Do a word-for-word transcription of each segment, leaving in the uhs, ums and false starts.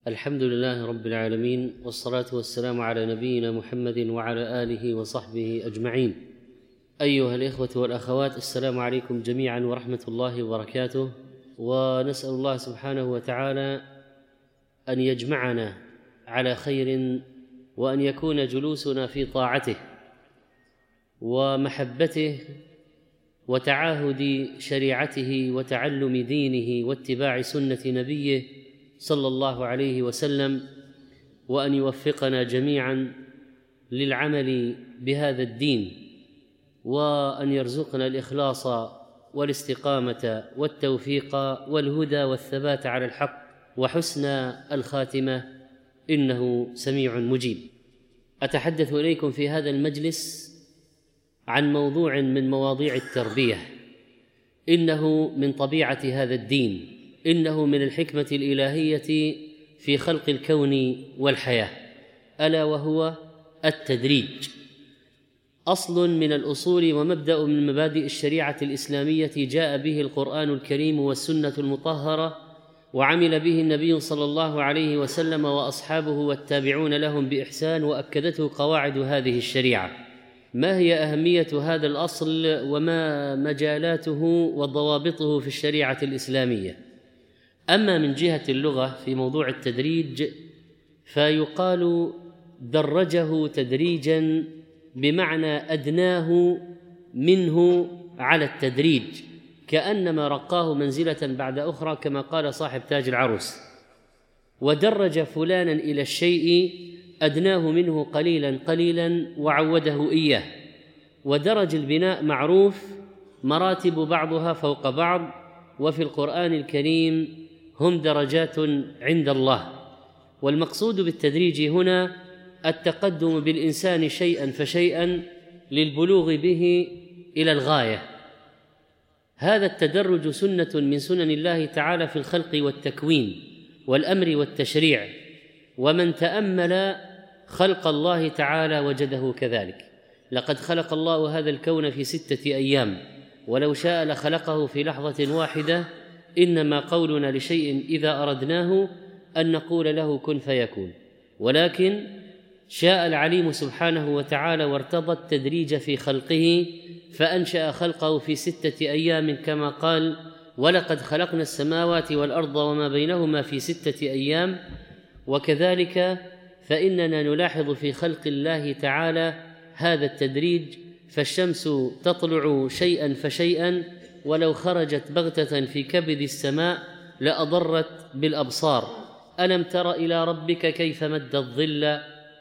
الحمد لله رب العالمين، والصلاة والسلام على نبينا محمد وعلى آله وصحبه أجمعين. أيها الإخوة والأخوات، السلام عليكم جميعا ورحمة الله وبركاته. ونسأل الله سبحانه وتعالى أن يجمعنا على خير، وأن يكون جلوسنا في طاعته ومحبته وتعاهد شريعته وتعلم دينه واتباع سنة نبيه صلى الله عليه وسلم، وأن يوفقنا جميعا للعمل بهذا الدين، وأن يرزقنا الإخلاص والاستقامة والتوفيق والهدى والثبات على الحق وحسن الخاتمة، إنه سميع مجيب. أتحدث إليكم في هذا المجلس عن موضوع من مواضيع التربية، إنه من طبيعة هذا الدين، إنه من الحكمة الإلهية في خلق الكون والحياة، ألا وهو التدريج. أصل من الأصول ومبدأ من مبادئ الشريعة الإسلامية جاء به القرآن الكريم والسنة المطهرة، وعمل به النبي صلى الله عليه وسلم وأصحابه والتابعون لهم بإحسان، وأكدته قواعد هذه الشريعة. ما هي أهمية هذا الأصل وما مجالاته وضوابطه في الشريعة الإسلامية؟ أما من جهة اللغة في موضوع التدريج فيقال درجه تدريجا بمعنى أدناه منه على التدريج، كأنما رقاه منزلة بعد أخرى، كما قال صاحب تاج العروس: ودرج فلانا إلى الشيء أدناه منه قليلا قليلا وعوده إياه. ودرج البناء معروف، مراتب بعضها فوق بعض، وفي القرآن الكريم هم درجات عند الله. والمقصود بالتدريج هنا التقدم بالإنسان شيئا فشيئا للبلوغ به إلى الغاية. هذا التدرج سنة من سنن الله تعالى في الخلق والتكوين والأمر والتشريع، ومن تأمل خلق الله تعالى وجده كذلك. لقد خلق الله هذا الكون في ستة أيام، ولو شاء لخلقه في لحظة واحدة. إنما قولنا لشيء إذا أردناه أن نقول له كن فيكون، ولكن شاء العليم سبحانه وتعالى وارتضى التدريج في خلقه، فأنشأ خلقه في ستة أيام كما قال: ولقد خلقنا السماوات والأرض وما بينهما في ستة أيام. وكذلك فإننا نلاحظ في خلق الله تعالى هذا التدريج، فالشمس تطلع شيئا فشيئا، ولو خرجت بغتة في كبد السماء لأضرت بالأبصار. ألم تر إلى ربك كيف مد الظل،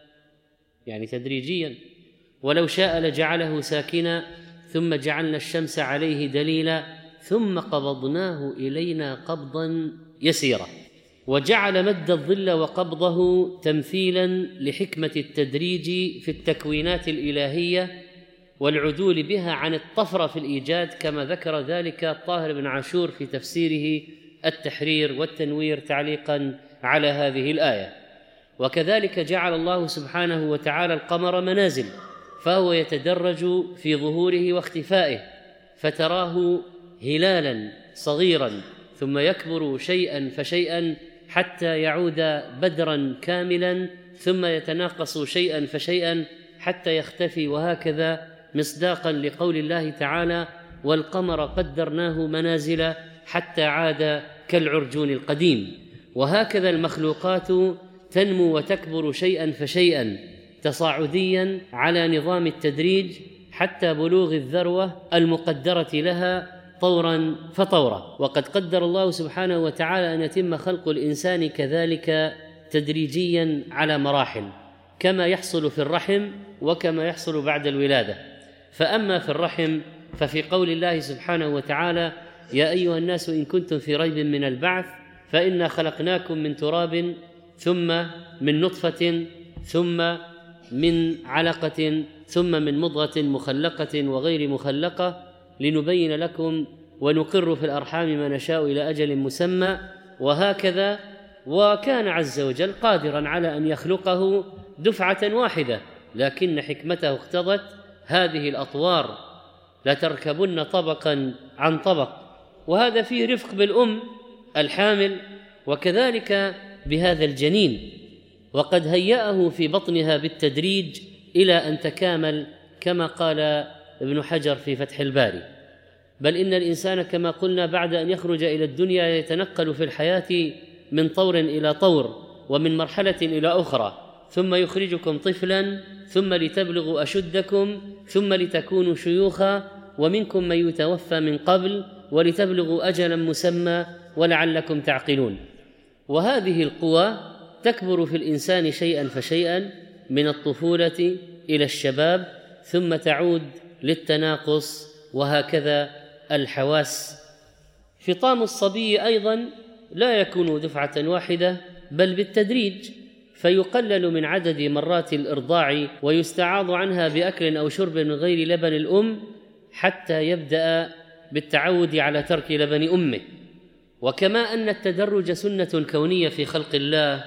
يعني تدريجيا. ولو شاء لجعله ساكنا، ثم جعلنا الشمس عليه دليلا، ثم قبضناه إلينا قبضا يسيرا. وجعل مد الظل وقبضه تمثيلا لحكمة التدريج في التكوينات الإلهية والعدول بها عن الطفرة في الإيجاد، كما ذكر ذلك الطاهر بن عاشور في تفسيره التحرير والتنوير تعليقا على هذه الآية. وكذلك جعل الله سبحانه وتعالى القمر منازل، فهو يتدرج في ظهوره واختفائه، فتراه هلالا صغيرا ثم يكبر شيئا فشيئا حتى يعود بدرا كاملا، ثم يتناقص شيئا فشيئا حتى يختفي، وهكذا مصداقا لقول الله تعالى: والقمر قدرناه منازل حتى عاد كالعرجون القديم. وهكذا المخلوقات تنمو وتكبر شيئا فشيئا تصاعديا على نظام التدريج حتى بلوغ الذروة المقدرة لها طورا فطورا. وقد قدر الله سبحانه وتعالى أن يتم خلق الإنسان كذلك تدريجيا على مراحل، كما يحصل في الرحم وكما يحصل بعد الولادة. فأما في الرحم ففي قول الله سبحانه وتعالى: يا أيها الناس إن كنتم في ريب من البعث فإنا خلقناكم من تراب ثم من نطفة ثم من علقة ثم من مضغة مخلقة وغير مخلقة لنبين لكم ونقر في الأرحام ما نشاء إلى أجل مسمى. وهكذا. وكان عز وجل قادرا على أن يخلقه دفعة واحدة، لكن حكمته اقتضت هذه الأطوار: لتركبن طبقا عن طبق. وهذا فيه رفق بالأم الحامل، وكذلك بهذا الجنين، وقد هيأه في بطنها بالتدريج إلى أن تكامل كما قال ابن حجر في فتح الباري. بل إن الإنسان كما قلنا بعد أن يخرج إلى الدنيا يتنقل في الحياة من طور إلى طور ومن مرحلة إلى أخرى، ثم يخرجكم طفلا، ثم لتبلغوا أشدكم، ثم لتكونوا شيوخا، ومنكم من يتوفى من قبل، ولتبلغوا أجلا مسمى ولعلكم تعقلون. وهذه القوى تكبر في الإنسان شيئا فشيئا من الطفولة إلى الشباب، ثم تعود للتناقص، وهكذا الحواس. فطام الصبي أيضا لا يكون دفعة واحدة بل بالتدريج، فيقلل من عدد مرات الإرضاع ويستعاض عنها بأكل أو شرب من غير لبن الأم حتى يبدأ بالتعود على ترك لبن أمه. وكما أن التدرج سنة كونية في خلق الله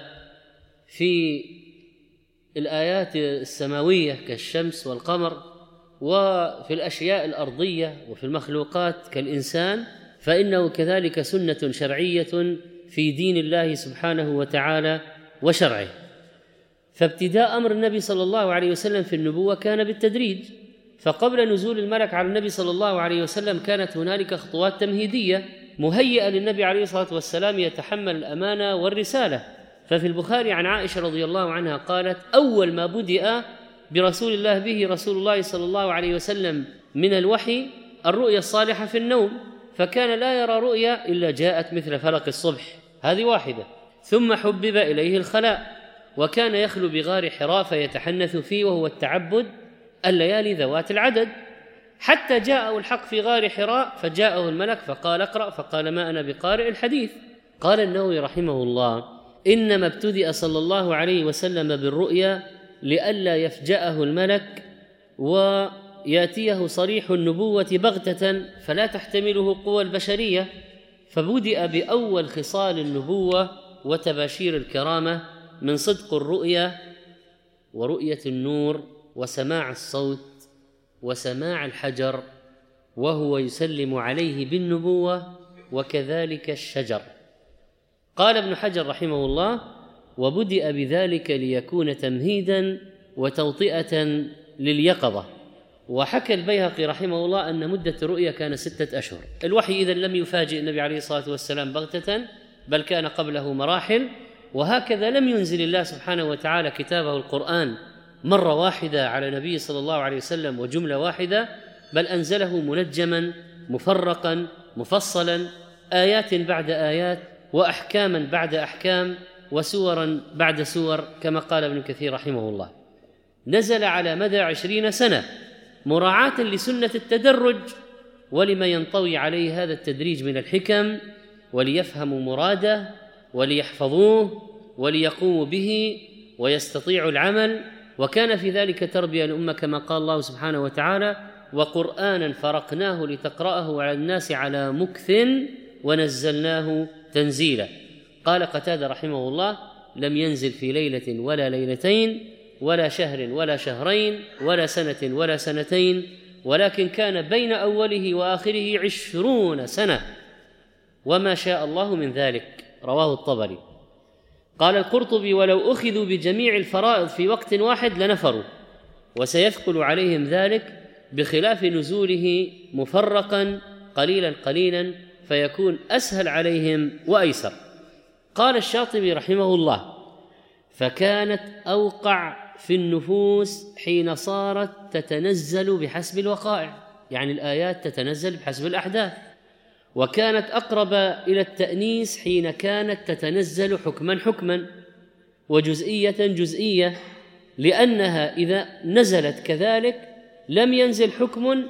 في الآيات السماوية كالشمس والقمر، وفي الأشياء الأرضية وفي المخلوقات كالإنسان، فإنه كذلك سنة شرعية في دين الله سبحانه وتعالى وشرعه. فابتداء أمر النبي صلى الله عليه وسلم في النبوة كان بالتدريج، فقبل نزول الملك على النبي صلى الله عليه وسلم كانت هنالك خطوات تمهيدية مهيئة للنبي عليه الصلاة والسلام يتحمل الأمانة والرسالة. ففي البخاري عن عائشة رضي الله عنها قالت: أول ما بدأ برسول الله به رسول الله صلى الله عليه وسلم من الوحي الرؤيا الصالحة في النوم، فكان لا يرى رؤيا إلا جاءت مثل فلق الصبح، هذه واحدة. ثم حبب إليه الخلاء، وكان يخلو بغار حراء فيتحنث فيه، وهو التعبد الليالي ذوات العدد، حتى جاءه الحق في غار حراء فجاءه الملك فقال: اقرأ، فقال: ما أنا بقارئ الحديث. قال النووي رحمه الله: إنما ابتدأ صلى الله عليه وسلم بالرؤيا لئلا يفجأه الملك ويأتيه صريح النبوة بغتة فلا تحتمله قوى البشرية، فبدأ بأول خصال النبوة وتباشير الكرامة من صدق الرؤيا ورؤية النور وسماع الصوت وسماع الحجر، وهو يسلم عليه بالنبوة، وكذلك الشجر. قال ابن حجر رحمه الله: وبدأ بذلك ليكون تمهيدا وتوطئة لليقظة. وحكى البيهقي رحمه الله أن مدة الرؤيا كان ستة أشهر. الوحي إذن لم يفاجئ النبي عليه الصلاة والسلام بغتة، بل كان قبله مراحل. وهكذا لم ينزل الله سبحانه وتعالى كتابه القرآن مرة واحدة على نبي صلى الله عليه وسلم وجملة واحدة، بل أنزله منجما مفرقا مفصلا، آيات بعد آيات، وأحكاما بعد أحكام، وسورا بعد سور، كما قال ابن كثير رحمه الله. نزل على مدى عشرين سنة مراعاة لسنة التدرج ولما ينطوي عليه هذا التدريج من الحكم، وليفهموا مراده وليحفظوه وليقوموا به ويستطيعوا العمل. وكان في ذلك تربية الأمة كما قال الله سبحانه وتعالى: وقرآنا فرقناه لتقرأه على الناس على مكث ونزلناه تنزيلا. قال قتادة رحمه الله: لم ينزل في ليلة ولا ليلتين ولا شهر ولا شهرين ولا سنة ولا سنتين، ولكن كان بين أوله وآخره عشرون سنة، وما شاء الله من ذلك. رواه الطبري. قال القرطبي: ولو أخذوا بجميع الفرائض في وقت واحد لنفروا، وسيثقل عليهم ذلك بخلاف نزوله مفرقا قليلا قليلا، فيكون أسهل عليهم وأيسر. قال الشاطبي رحمه الله: فكانت أوقع في النفوس حين صارت تتنزل بحسب الوقائع، يعني الآيات تتنزل بحسب الأحداث، وكانت أقرب إلى التأنيس حين كانت تتنزل حكما حكما وجزئية جزئية، لأنها إذا نزلت كذلك لم ينزل حكم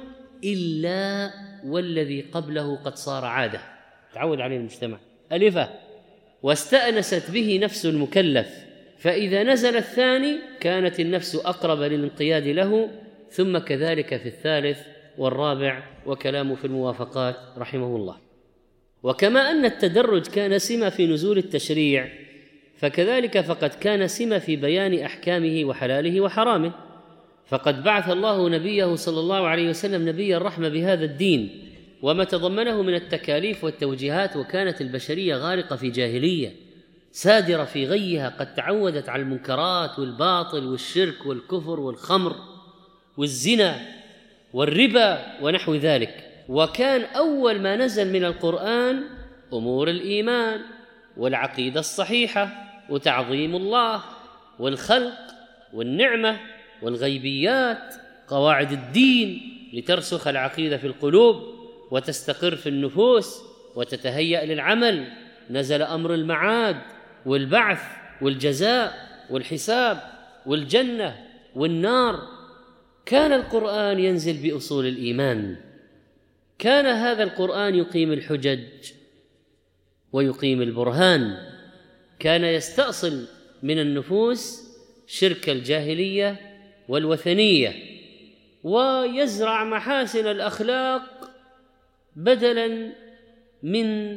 إلا والذي قبله قد صار عادة تعود عليه المجتمع ألفة، واستأنست به نفس المكلف، فإذا نزل الثاني كانت النفس أقرب للانقياد له، ثم كذلك في الثالث والرابع، وكلامه في الموافقات رحمه الله. وكما أن التدرج كان سمة في نزول التشريع، فكذلك فقد كان سمة في بيان أحكامه وحلاله وحرامه. فقد بعث الله نبيه صلى الله عليه وسلم نبي الرحمة بهذا الدين وما تضمنه من التكاليف والتوجيهات، وكانت البشرية غارقة في جاهلية سادرة في غيها، قد تعودت على المنكرات والباطل والشرك والكفر والخمر والزنا والربا ونحو ذلك. وكان أول ما نزل من القرآن أمور الإيمان والعقيدة الصحيحة وتعظيم الله والخلق والنعمة والغيبيات، قواعد الدين لترسخ العقيدة في القلوب وتستقر في النفوس وتتهيأ للعمل. نزل أمر المعاد والبعث والجزاء والحساب والجنة والنار. كان القرآن ينزل بأصول الإيمان. كان هذا القرآن يقيم الحجج ويقيم البرهان. كان يستأصل من النفوس شرك الجاهلية والوثنية، ويزرع محاسن الأخلاق بدلاً من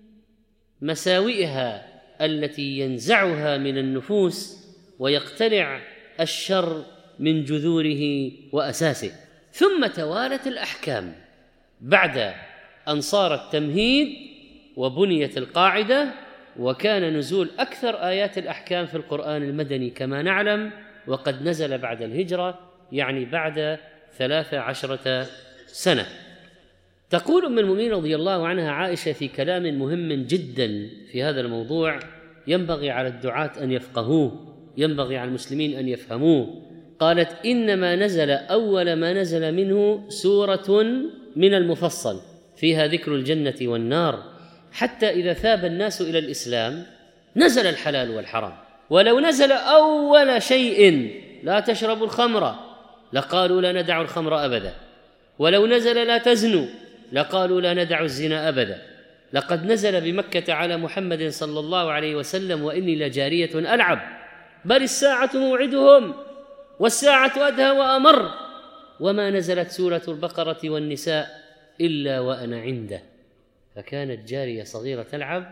مساوئها التي ينزعها من النفوس ويقتلع الشر من جذوره وأساسه. ثم توالت الأحكام بعد أن صار التمهيد وبنيت القاعدة. وكان نزول أكثر آيات الأحكام في القرآن المدني كما نعلم، وقد نزل بعد الهجرة، يعني بعد ثلاث عشرة سنة. تقول أم المؤمنين رضي الله عنها عائشة في كلام مهم جدا في هذا الموضوع ينبغي على الدعاة أن يفقهوه، ينبغي على المسلمين أن يفهموه. قالت: إنما نزل أول ما نزل منه سورة من المفصل فيها ذكر الجنة والنار، حتى إذا ثاب الناس إلى الإسلام نزل الحلال والحرام. ولو نزل أول شيء لا تشربوا الخمر لقالوا لا ندع الخمر أبدا، ولو نزل لا تزنوا لقالوا لا ندع الزنا أبدا. لقد نزل بمكة على محمد صلى الله عليه وسلم: وإني لجارية ألعب، بل الساعة موعدهم والساعة أدهى وأمر. وما نزلت سورة البقرة والنساء إلا وأنا عنده. فكانت جارية صغيرة تلعب،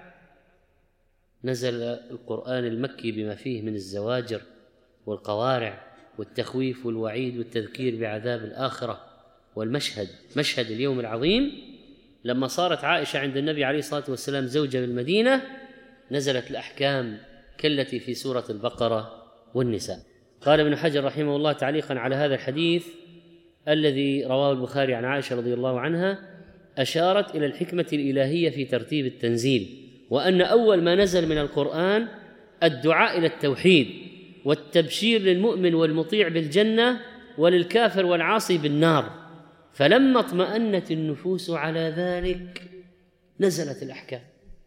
نزل القرآن المكي بما فيه من الزواجر والقوارع والتخويف والوعيد والتذكير بعذاب الآخرة والمشهد، مشهد اليوم العظيم. لما صارت عائشة عند النبي عليه الصلاة والسلام زوجة بالمدينة نزلت الأحكام كالتي في سورة البقرة والنساء. قال ابن حجر رحمه الله تعليقا على هذا الحديث الذي رواه البخاري عن عائشة رضي الله عنها: أشارت إلى الحكمة الإلهية في ترتيب التنزيل، وأن أول ما نزل من القرآن الدعاء إلى التوحيد والتبشير للمؤمن والمطيع بالجنة وللكافر والعاصي بالنار. فلما اطمأنت النفوس على ذلك نزلت الأحكام.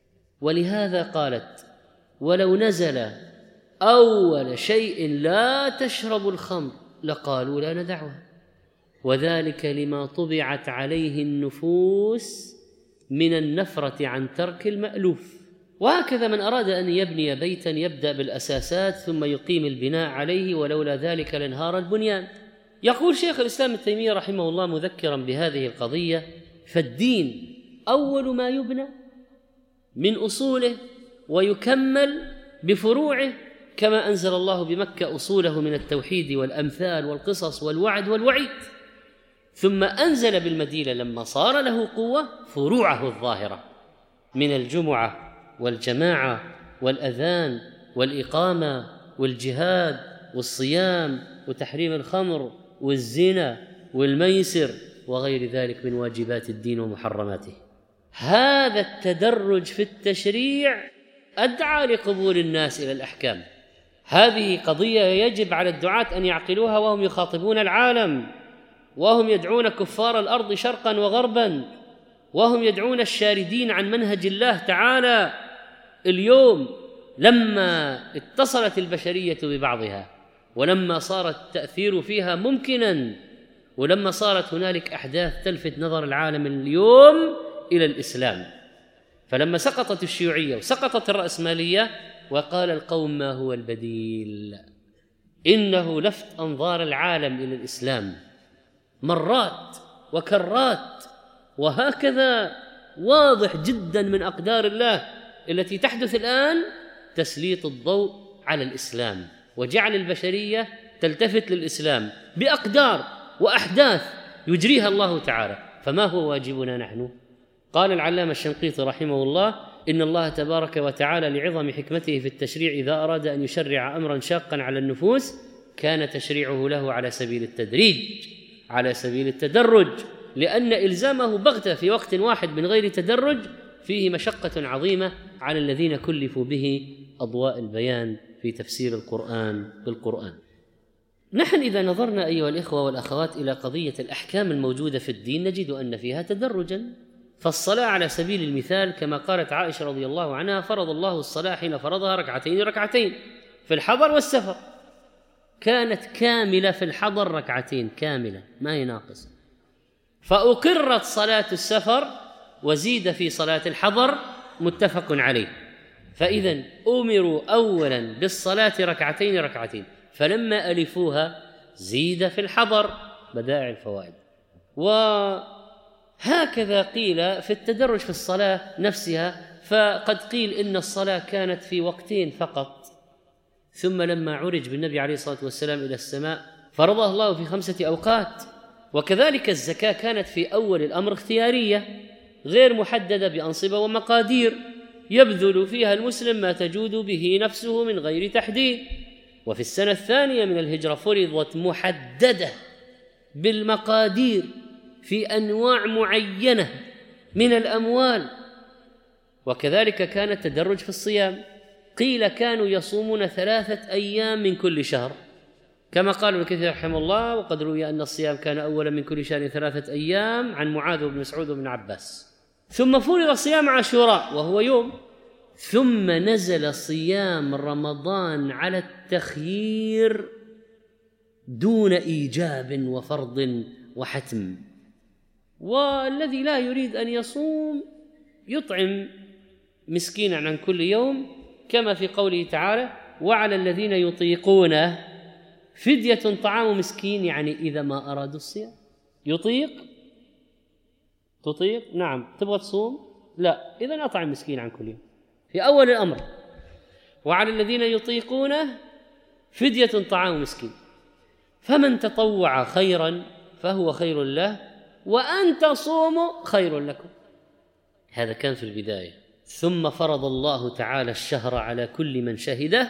ولهذا قالت: ولو نزل أول شيء لا تشربوا الخمر لقالوا لا ندعها، وذلك لما طبعت عليه النفوس من النفرة عن ترك المألوف. وهكذا من أراد أن يبني بيتا يبدأ بالأساسات ثم يقيم البناء عليه، ولولا ذلك لانهار البنيان. يقول شيخ الإسلام ابن تيمية رحمه الله مذكرا بهذه القضية: فالدين أول ما يبنى من أصوله ويكمل بفروعه، كما أنزل الله بمكة أصوله من التوحيد والأمثال والقصص والوعد والوعيد، ثم أنزل بالمدينة لما صار له قوة فروعه الظاهرة من الجمعة والجماعة والأذان والإقامة والجهاد والصيام وتحريم الخمر والزنا والميسر وغير ذلك من واجبات الدين ومحرماته. هذا التدرج في التشريع أدعى لقبول الناس إلى الأحكام. هذه قضية يجب على الدعاة أن يعقلوها وهم يخاطبون العالم، وهم يدعون كفار الأرض شرقا وغربا، وهم يدعون الشاردين عن منهج الله تعالى. اليوم لما اتصلت البشرية ببعضها، ولما صار التأثير فيها ممكنا، ولما صارت هنالك أحداث تلفت نظر العالم اليوم إلى الإسلام، فلما سقطت الشيوعية وسقطت الرأسمالية وقال القوم ما هو البديل، إنه لفت أنظار العالم إلى الإسلام مرات وكرات. وهكذا واضح جدا من أقدار الله التي تحدث الآن تسليط الضوء على الإسلام وجعل البشرية تلتفت للإسلام بأقدار وأحداث يجريها الله تعالى. فما هو واجبنا نحن؟ قال العلامة الشنقيطي رحمه الله: إن الله تبارك وتعالى لعظم حكمته في التشريع إذا أراد أن يشرع أمرا شاقا على النفوس كان تشريعه له على سبيل التدريج، على سبيل التدرج، لأن إلزامه بغتة في وقت واحد من غير تدرج فيه مشقة عظيمة على الذين كلفوا به أضواء البيان في تفسير القرآن بالقرآن. نحن إذا نظرنا أيها الإخوة والأخوات إلى قضية الأحكام الموجودة في الدين نجد أن فيها تدرجا. فالصلاة على سبيل المثال كما قالت عائشة رضي الله عنها: فرض الله الصلاة حين فرضها ركعتين ركعتين في الحضر والسفر. كانت كاملة في الحضر ركعتين كاملة ما هي ناقصة، فأقرت صلاة السفر وزيد في صلاة الحضر متفق عليه. فإذا أمروا أولا بالصلاة ركعتين ركعتين، فلما ألفوها زيد في الحضر. بدائع الفوائد. وهكذا قيل في التدرج في الصلاة نفسها، فقد قيل إن الصلاة كانت في وقتين فقط، ثم لما عرج بالنبي عليه الصلاة والسلام إلى السماء فرضها الله في خمسة أوقات. وكذلك الزكاة كانت في أول الأمر اختيارية غير محددة بأنصبة ومقادير يبذل فيها المسلم ما تجود به نفسه من غير تحديد. وفي السنة الثانية من الهجرة فرضت محددة بالمقادير في أنواع معينة من الأموال. وكذلك كان التدرج في الصيام، قيل كانوا يصومون ثلاثة أيام من كل شهر كما قال ابن كثير رحمه الله: وقد روي أن الصيام كان أولا من كل شهر ثلاثة أيام، عن معاذ بن مسعود وابن عباس. ثم فرض صيام عاشوراء وهو يوم، ثم نزل صيام رمضان على التخيير دون إيجاب وفرض وحتم. والذي لا يريد أن يصوم يطعم مسكينا عن كل يوم، كما في قوله تعالى: وعلى الذين يطيقونه فدية طعام مسكين. يعني إذا ما أرادوا الصيام. يطيق تطيق نعم، تبغى تصوم لا، إذا أطعم مسكين عن كل يوم في أول الأمر. وعلى الذين يطيقونه فدية طعام مسكين، فمن تطوع خيرا فهو خير له وأن تصوموا خير لكم. هذا كان في البداية. ثم فرض الله تعالى الشهر على كل من شهده،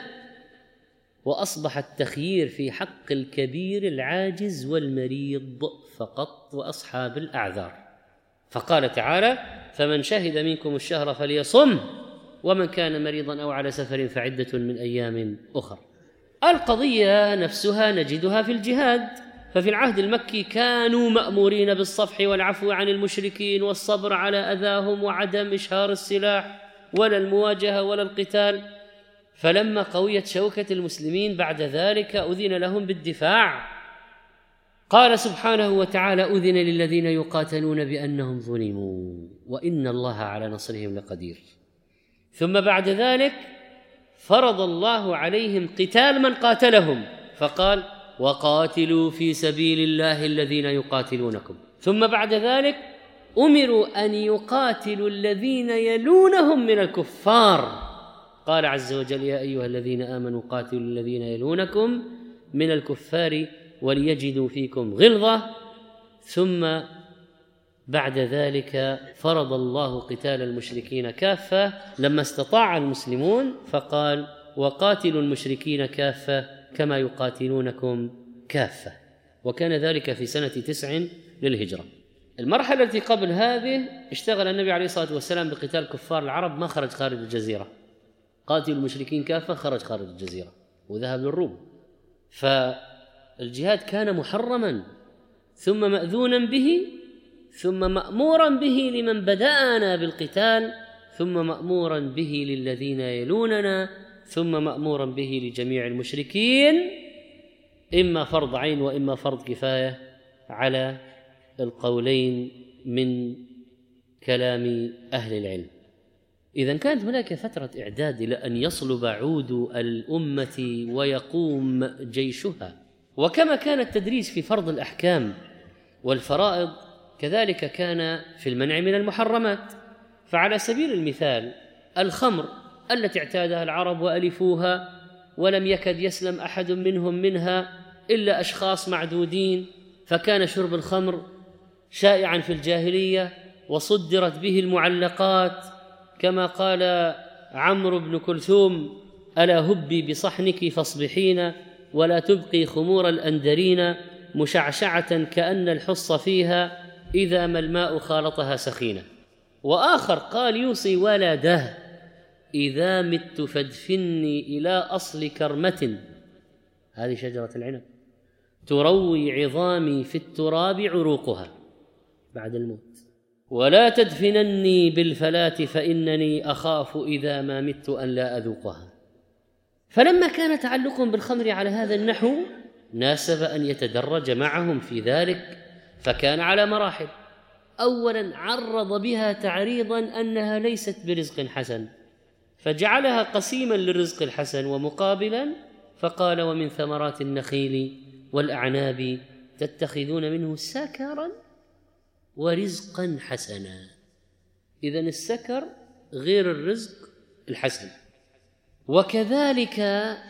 وأصبح التخيير في حق الكبير العاجز والمريض فقط وأصحاب الأعذار. فقال تعالى: فمن شهد منكم الشهر فليصم، ومن كان مريضا أو على سفر فعدة من أيام أخر. القضية نفسها نجدها في الجهاد. ففي العهد المكي كانوا مأمورين بالصفح والعفو عن المشركين والصبر على أذاهم وعدم إشهار السلاح ولا المواجهة ولا القتال. فلما قويت شوكة المسلمين بعد ذلك أذن لهم بالدفاع. قال سبحانه وتعالى: أذن للذين يقاتلون بأنهم ظلموا وإن الله على نصرهم لقدير. ثم بعد ذلك فرض الله عليهم قتال من قاتلهم، فقال: وقاتلوا في سبيل الله الذين يقاتلونكم. ثم بعد ذلك أمروا أن يقاتلوا الذين يلونهم من الكفار. قال عز وجل: يا أيها الذين آمنوا قاتلوا الذين يلونكم من الكفار وليجدوا فيكم غلظة. ثم بعد ذلك فرض الله قتال المشركين كافة لما استطاع المسلمون، فقال: وقاتلوا المشركين كافة كما يقاتلونكم كافة. وكان ذلك في سنة تسع للهجرة. المرحلة التي قبل هذه اشتغل النبي عليه الصلاة والسلام بقتال كفار العرب، ما خرج خارج الجزيرة. قاتلوا المشركين كافة خرج خارج الجزيرة وذهب للروم. فالجهاد كان محرما ثم مأذونا به ثم مأمورا به لمن بدأنا بالقتال ثم مأمورا به للذين يلوننا ثم مأمورا به لجميع المشركين، إما فرض عين وإما فرض كفاية على القولين من كلام أهل العلم. إذن كانت هناك فترة إعداد إلى أن يصلب عود الأمة ويقوم جيشها. وكما كان التدريس في فرض الأحكام والفرائض كذلك كان في المنع من المحرمات. فعلى سبيل المثال الخمر التي اعتادها العرب وألفوها ولم يكد يسلم أحد منهم منها إلا أشخاص معدودين، فكان شرب الخمر شائعا في الجاهلية وصدرت به المعلقات كما قال عمرو بن كلثوم: ألا هبي بصحنك فاصبحين ولا تبقي خمور الأندرين، مشعشعة كأن الحص فيها إذا ما الماء خالطها سخينة. وآخر قال يوصي ولده: إذا مت فادفني إلى أصل كرمة، هذه شجرة العنب، تروي عظامي في التراب عروقها بعد الموت، ولا تدفنني بالفلاة فإنني أخاف إذا ما مت أن لا أذوقها. فلما كان تعلقهم بالخمر على هذا النحو ناسب أن يتدرج معهم في ذلك، فكان على مراحل. أولا عرض بها تعريضا أنها ليست برزق حسن، فجعلها قسيما للرزق الحسن ومقابلا، فقال: ومن ثمرات النخيل والأعناب تتخذون منه سكرا ورزقا حسنا. إذن السكر غير الرزق الحسن. وكذلك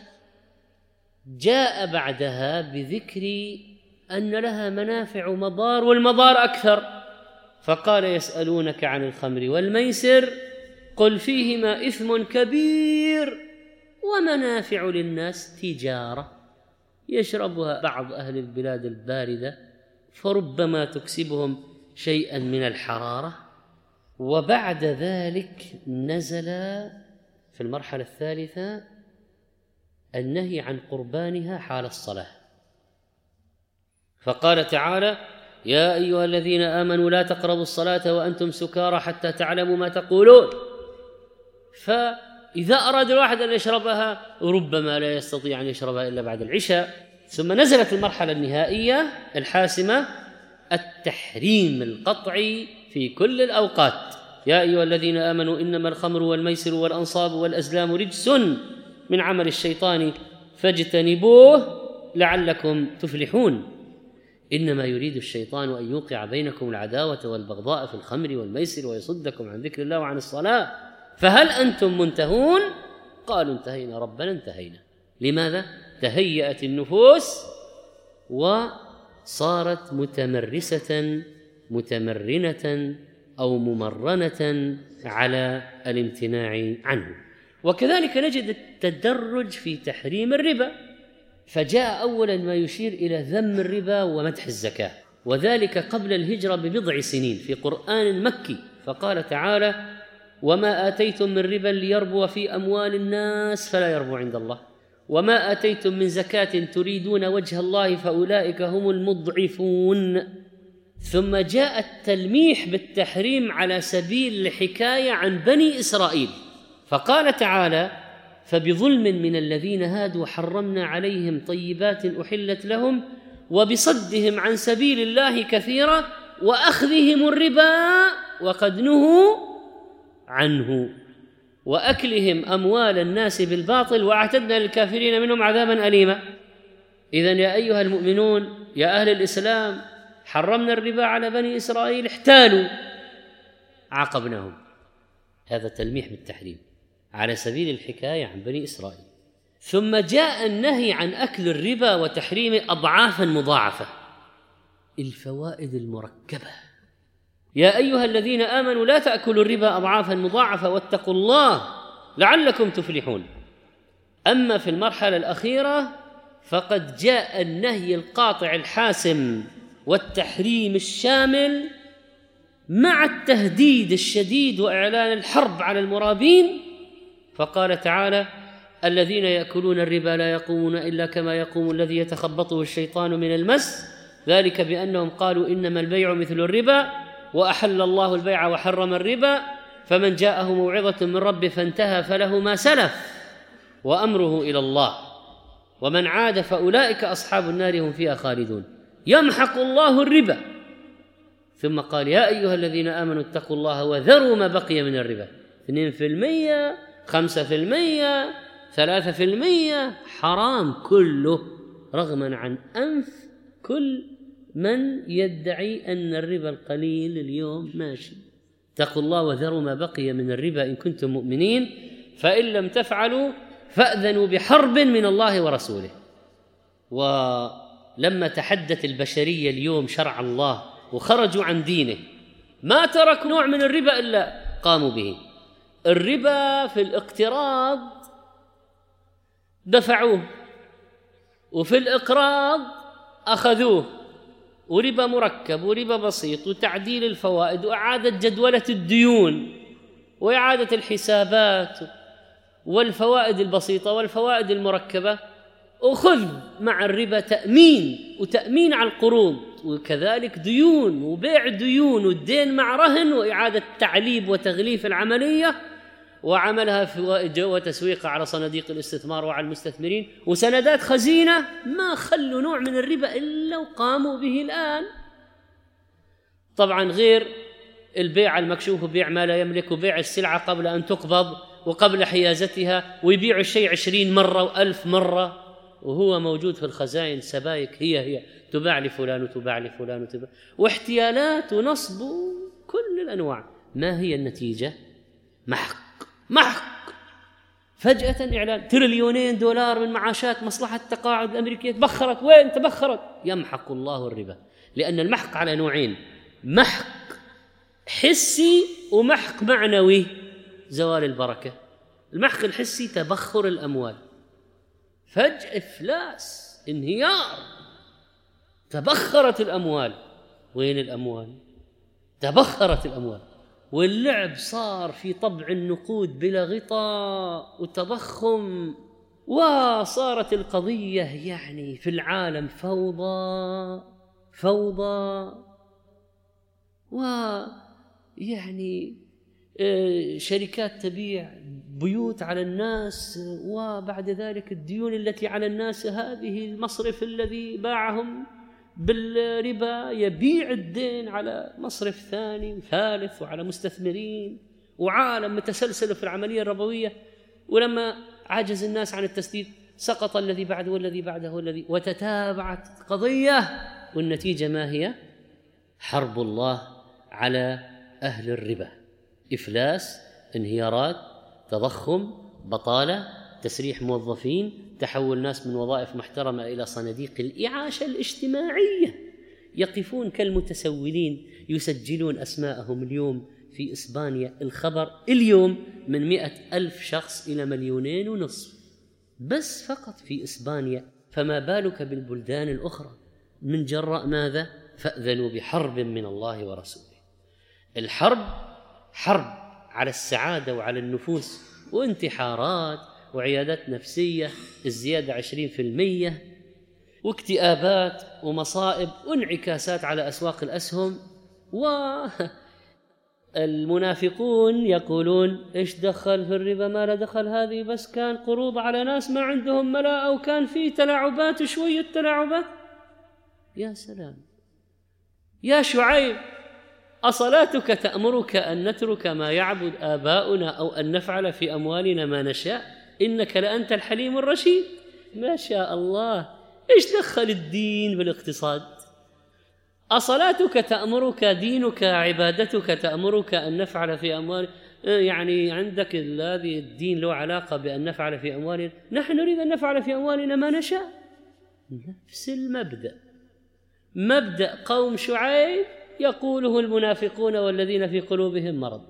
جاء بعدها بذكر أن لها منافع ومضار، والمضار أكثر، فقال: يسألونك عن الخمر والميسر قل فيهما إثم كبير ومنافع للناس تجارة يشربها بعض أهل البلاد الباردة فربما تكسبهم شيئا من الحرارة. وبعد ذلك نزل في المرحلة الثالثة النهي عن قربانها حال الصلاة، فقال تعالى: يا أيها الذين آمنوا لا تقربوا الصلاة وأنتم سكارى حتى تعلموا ما تقولون. فإذا أراد الواحد أن يشربها ربما لا يستطيع أن يشربها إلا بعد العشاء. ثم نزلت المرحلة النهائية الحاسمة: التحريم القطعي في كل الأوقات. يا أيها الذين آمنوا إنما الخمر والميسر والأنصاب والأزلام رجس من عمل الشيطان فاجتنبوه لعلكم تفلحون. إنما يريد الشيطان أن يوقع بينكم العداوة والبغضاء في الخمر والميسر ويصدكم عن ذكر الله وعن الصلاة، فهل أنتم منتهون؟ قالوا: انتهينا ربنا انتهينا. لماذا؟ تهيأت النفوس وصارت متمرسة متمرنة أو ممرنة على الامتناع عنه. وكذلك نجد التدرج في تحريم الربا، فجاء أولا ما يشير إلى ذم الربا ومدح الزكاة، وذلك قبل الهجرة ببضع سنين في قرآن مكي، فقال تعالى: وما آتيتم من ربا ليربو في أموال الناس فلا يربو عند الله، وما آتيتم من زكاة تريدون وجه الله فأولئك هم المضعفون. ثم جاء التلميح بالتحريم على سبيل الحكاية عن بني إسرائيل، فقال تعالى: فبظلم من الذين هادوا حرمنا عليهم طيبات أحلت لهم وبصدهم عن سبيل الله كثيرا وأخذهم الربا وقد نهوا عنه وأكلهم أموال الناس بالباطل وأعتدنا للكافرين منهم عذابا أليما. إذن يا أيها المؤمنون يا أهل الإسلام، حرمنا الربا على بني إسرائيل، احتالوا عاقبناهم. هذا تلميح بالتحريم على سبيل الحكاية عن بني إسرائيل. ثم جاء النهي عن أكل الربا وتحريمه أضعافا مضاعفة، الفوائد المركبة: يا أيها الذين آمنوا لا تأكلوا الربا أضعافا مضاعفة واتقوا الله لعلكم تفلحون. أما في المرحلة الأخيرة فقد جاء النهي القاطع الحاسم والتحريم الشامل مع التهديد الشديد وإعلان الحرب على المرابين، فقال تعالى: الذين يأكلون الربا لا يقومون إلا كما يقوم الذي يتخبطه الشيطان من المس، ذلك بأنهم قالوا إنما البيع مثل الربا وأحل الله البيع وحرم الربا، فمن جاءه موعظة من ربه فانتهى فله ما سلف وأمره إلى الله ومن عاد فأولئك أصحاب النار هم فيها خالدون، يمحق الله الربا. ثم قال: يا أيها الذين آمنوا اتقوا الله وذروا ما بقي من الربا، اثنين في المية، خمسة في المية، ثلاثة في المية، حرام كله، رغما عن أنف كل من يدعي أن الربا القليل اليوم ماشي. اتقوا الله وذروا ما بقي من الربا إن كنتم مؤمنين، فإن لم تفعلوا فأذنوا بحرب من الله ورسوله. ولما تحدت البشرية اليوم شرع الله وخرجوا عن دينه، ما تركوا نوع من الربا إلا قاموا به. الربا في الاقتراض دفعوه، وفي الإقراض أخذوه، وربا مركب وربا بسيط وتعديل الفوائد وإعادة جدولة الديون وإعادة الحسابات والفوائد البسيطة والفوائد المركبة، أخذ مع الربا تأمين وتأمين على القروض، وكذلك ديون وبيع ديون والدين مع رهن وإعادة تعليب وتغليف العملية وعملها في وتسويقها على صناديق الاستثمار وعلى المستثمرين، وسندات خزينة. ما خلوا نوع من الربا إلا وقاموا به الآن. طبعا غير البيع المكشوف وبيع ما لا يملك وبيع السلعة قبل أن تقبض وقبل حيازتها، ويبيع الشيء عشرين مرة وألف مرة وهو موجود في الخزائن سبايك هي هي تباع لفلان وتباع لفلان وتباع، واحتيالات ونصب كل الأنواع. ما هي النتيجة؟ محق محق. فجأة إعلان تريليونين دولار من معاشات مصلحة التقاعد الأمريكية تبخرت. وين تبخرت؟ يمحق الله الربا. لأن المحق على نوعين: محق حسي ومحق معنوي، زوال البركة. المحق الحسي تبخر الأموال، فجأة إفلاس، انهيار، تبخرت الأموال. وين الأموال؟ تبخرت الأموال، واللعب صار في طبع النقود بلا غطاء وتضخم، وصارت القضية يعني في العالم فوضى فوضى، ويعني شركات تبيع بيوت على الناس، وبعد ذلك الديون التي على الناس، هذه المصرف الذي باعهم بالربا يبيع الدين على مصرف ثاني وثالث وعلى مستثمرين، وعالم متسلسل في العملية الربوية. ولما عجز الناس عن التسديد سقط الذي بعده والذي بعده والذي، وتتابعت قضية، والنتيجة ما هي؟ حرب الله على أهل الربا. إفلاس، انهيارات، تضخم، بطالة، تسريح موظفين، تحول ناس من وظائف محترمة إلى صناديق الإعاشة الاجتماعية، يقفون كالمتسولين يسجلون أسماءهم اليوم في إسبانيا. الخبر اليوم من مئة ألف شخص إلى مليونين ونصف بس فقط في إسبانيا، فما بالك بالبلدان الأخرى؟ من جراء ماذا؟ فأذنوا بحرب من الله ورسوله. الحرب حرب على السعادة وعلى النفوس، وانتحارات وعيادات نفسية الزيادة عشرين في المية، واكتئابات ومصائب وانعكاسات على أسواق الأسهم. والمنافقون يقولون إيش دخل في الربا؟ ما لا دخل، هذه بس كان قروض على ناس ما عندهم ملاء، أو كان في تلاعبات وشوية تلاعبات. يا سلام يا شعيب، أصلاتك تأمرك أن نترك ما يعبد آباؤنا أو أن نفعل في أموالنا ما نشاء؟ إنك لأنت الحليم الرشيد. ما شاء الله، إيش دخل الدين بالاقتصاد؟ أصلاتك تأمرك، دينك، عبادتك تأمرك أن نفعل في أموالنا، يعني عندك الذي الدين له علاقة بأن نفعل في أموالنا، نحن نريد أن نفعل في أموالنا ما نشاء. نفس المبدأ، مبدأ قوم شعيب يقوله المنافقون والذين في قلوبهم مرض.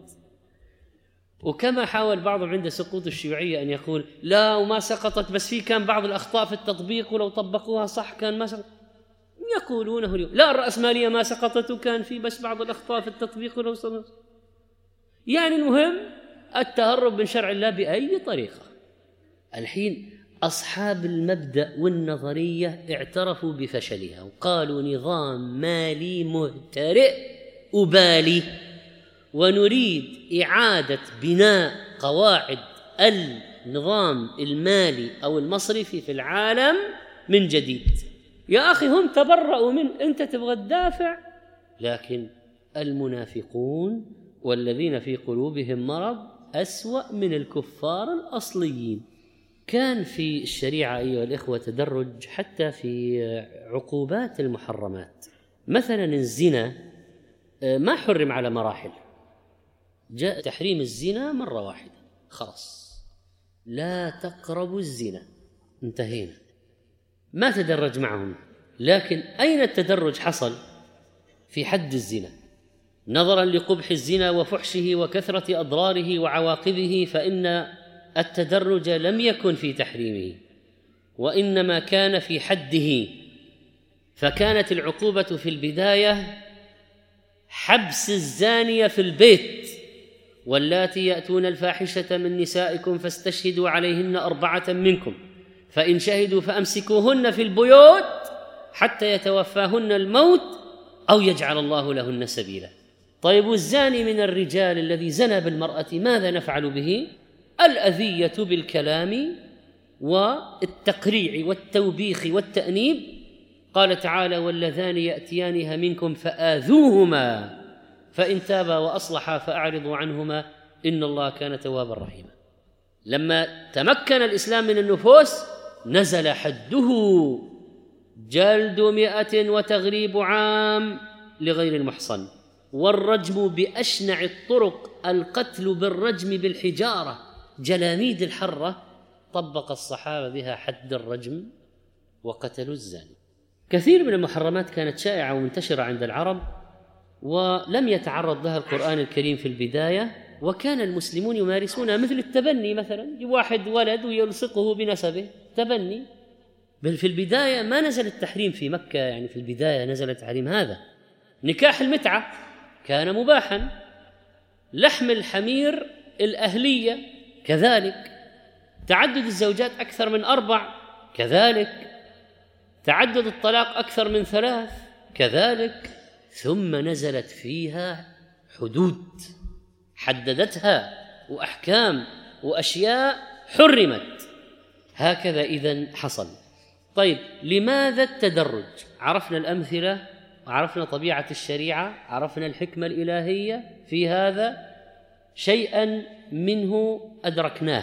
وكما حاول بعضهم عند سقوط الشيوعية أن يقول لا وما سقطت، بس في كان بعض الأخطاء في التطبيق ولو طبقوها صح كان ما سقط، يقولونه اليوم لا الرأسمالية ما سقطت وكان في بس بعض الأخطاء في التطبيق ولو سقط. يعني المهم التهرب من شرع الله بأي طريقة. الحين أصحاب المبدأ والنظرية اعترفوا بفشلها وقالوا نظام مالي مهترئ أبالي، ونريد إعادة بناء قواعد النظام المالي أو المصرفي في العالم من جديد. يا أخي هم تبرأوا من، أنت تبغى تدافع. لكن المنافقون والذين في قلوبهم مرض أسوأ من الكفار الأصليين. كان في الشريعة أيها الإخوة تدرج حتى في عقوبات المحرمات. مثلا الزنا ما حرم على مراحل، جاء تحريم الزنا مرة واحدة، خلاص لا تقربوا الزنا، انتهينا، ما تدرج معهم. لكن أين التدرج حصل؟ في حد الزنا، نظرا لقبح الزنا وفحشه وكثرة أضراره وعواقبه، فإن التدرج لم يكن في تحريمه وإنما كان في حده، فكانت العقوبة في البداية حبس الزانية في البيت، واللاتي يأتون الفاحشة من نسائكم فاستشهدوا عليهن أربعة منكم فإن شهدوا فأمسكوهن في البيوت حتى يتوفاهن الموت أو يجعل الله لهن سبيلا. طيب والزاني من الرجال الذي زنى بالمرأة ماذا نفعل به؟ الأذية بالكلام والتقريع والتوبيخ والتأنيب. قال تعالى: واللذان يأتيانها منكم فآذوهما فإن تابا وأصلحا فأعرضوا عنهما إن الله كان توابا رحيما. لما تمكن الإسلام من النفوس نزل حده جلد مئة وتغريب عام لغير المحصن، والرجم بأشنع الطرق، القتل بالرجم بالحجارة، جلاميد الحرة طبق الصحابة بها حد الرجم وقتلوا الزاني. كثير من المحرمات كانت شائعة ومنتشرة عند العرب ولم يتعرض لها القرآن الكريم في البداية، وكان المسلمون يمارسونها، مثل التبني مثلا، واحد ولد ويلصقه بنسبه تبني. بل في البداية ما نزل التحريم في مكة، يعني في البداية نزل التحريم هذا. نكاح المتعة كان مباحا، لحم الحمير الأهلية كذلك، تعدد الزوجات أكثر من أربع كذلك، تعدد الطلاق أكثر من ثلاث كذلك. ثم نزلت فيها حدود حددتها وأحكام وأشياء حرمت. هكذا إذن حصل. طيب لماذا التدرج؟ عرفنا الأمثلة وعرفنا طبيعة الشريعة، عرفنا الحكمة الإلهية في هذا، شيئا منه أدركناه.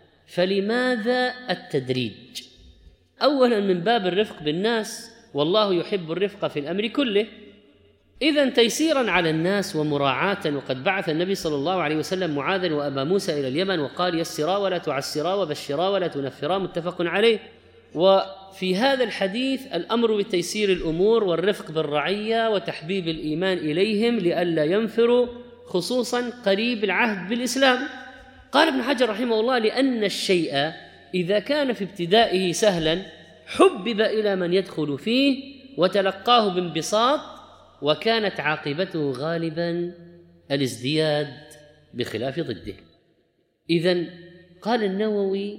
فلماذا التدريج؟ أولا من باب الرفق بالناس، والله يحب الرفق في الأمر كله، إذن تيسيرا على الناس ومراعاة. وقد بعث النبي صلى الله عليه وسلم معاذا وأبا موسى إلى اليمن وقال: يسرا ولا تعسرا وبشرا ولا تنفرا، متفق عليه. وفي هذا الحديث الأمر بتيسير الأمور والرفق بالرعية وتحبيب الإيمان إليهم لئلا ينفروا، خصوصا قريب العهد بالإسلام. قال ابن حجر رحمه الله: لأن الشيء إذا كان في ابتدائه سهلا حبب إلى من يدخل فيه وتلقاه بانبساط، وكانت عاقبته غالبا الازدياد بخلاف ضده. إذن قال النووي: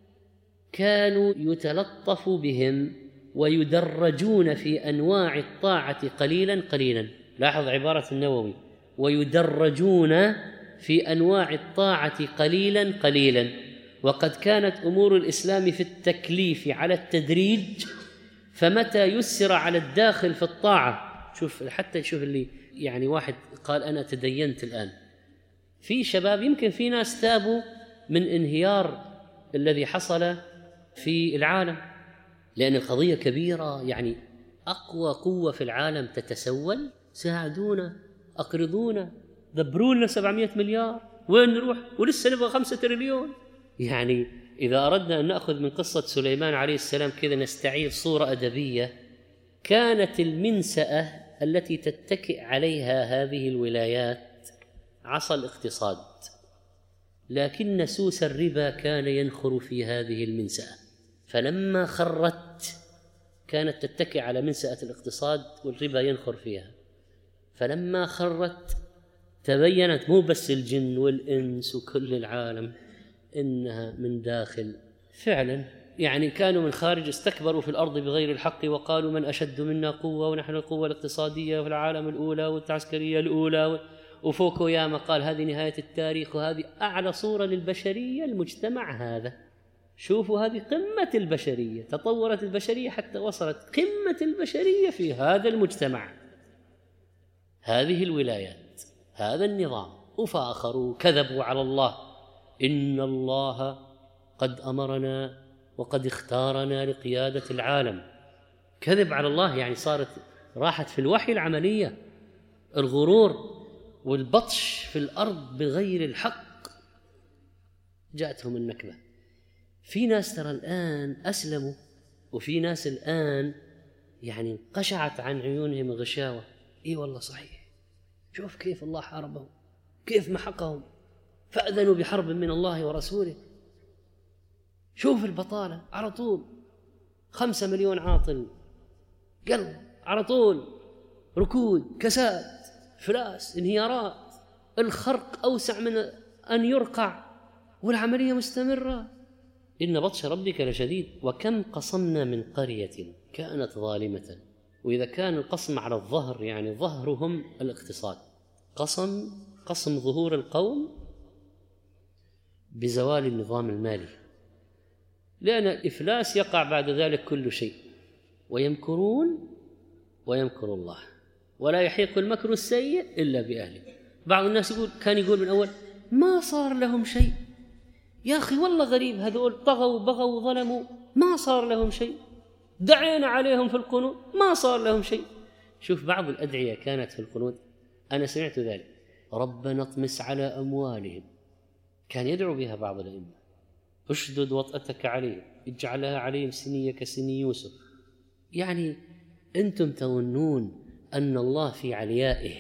كانوا يتلطف بهم ويدرجون في أنواع الطاعة قليلا قليلا. لاحظ عبارة النووي: ويدرجون في أنواع الطاعة قليلا قليلا. وقد كانت أمور الإسلام في التكليف على التدريج، فمتى يسر على الداخل في الطاعة، شوف حتى شوف اللي يعني واحد قال أنا تدينت الآن، في شباب يمكن في ناس تابوا من انهيار الذي حصل في العالم، لأن القضية كبيرة، يعني أقوى قوة في العالم تتسول، ساعدونا، أقرضونا، دبروا لنا سبعمائة مليار، وين نروح؟ ولسه نبغى خمسة تريليون. يعني إذا أردنا أن نأخذ من قصة سليمان عليه السلام كذا نستعير صورة أدبية، كانت المنسأة التي تتكئ عليها هذه الولايات عصا الاقتصاد، لكن سوس الربا كان ينخر في هذه المنسأة، فلما خرت كانت تتكئ على منسأة الاقتصاد والربا ينخر فيها، فلما خرت تبينت مو بس الجن والإنس وكل العالم إنها من داخل فعلا، يعني كانوا من خارج استكبروا في الأرض بغير الحق وقالوا من أشد منا قوة ونحن القوة الاقتصادية في العالم الأولى والعسكرية الأولى. وفوكوياما قال هذه نهاية التاريخ وهذه أعلى صورة للبشرية المجتمع هذا. شوفوا هذه قمة البشرية، تطورت البشرية حتى وصلت قمة البشرية في هذا المجتمع، هذه الولايات، هذا النظام. وفاخروا كذبوا على الله، إن الله قد أمرنا وقد اختارنا لقيادة العالم. كذب على الله، يعني صارت راحت في الوحي العملية، الغرور والبطش في الأرض بغير الحق، جاءتهم النكبة. في ناس ترى الآن أسلموا، وفي ناس الآن يعني انقشعت عن عيونهم الغشاوة. إيه والله صحيح، شوف كيف الله حاربهم، كيف محقهم، فأذنوا بحرب من الله ورسوله. شوف البطالة على طول، خمسة مليون عاطل قلب على طول، ركود، كساد، إفلاس، انهيارات، الخرق أوسع من أن يرقع والعملية مستمرة. إن بطش ربك لشديد. وكم قصمنا من قرية كانت ظالمة. وإذا كان القصم على الظهر يعني ظهرهم الاقتصاد، قصم قصم ظهور القوم بزوال النظام المالي، لأن الإفلاس يقع بعد ذلك كل شيء. ويمكرون ويمكر الله ولا يحيق المكر السيء إلا بأهله. بعض الناس يقول كان يقول من أول ما صار لهم شيء، يا أخي والله غريب، هذول طغوا بغوا وظلموا ما صار لهم شيء، دعينا عليهم في القنوت ما صار لهم شيء. شوف بعض الأدعية كانت في القنوت، أنا سمعت ذلك، ربنا اطمس على أموالهم، كان يدعو بها بعض الأئمة، اشدد وطأتك عليهم، اجعلها عليهم سنية كسني يوسف. يعني أنتم تظنون أن الله في عليائه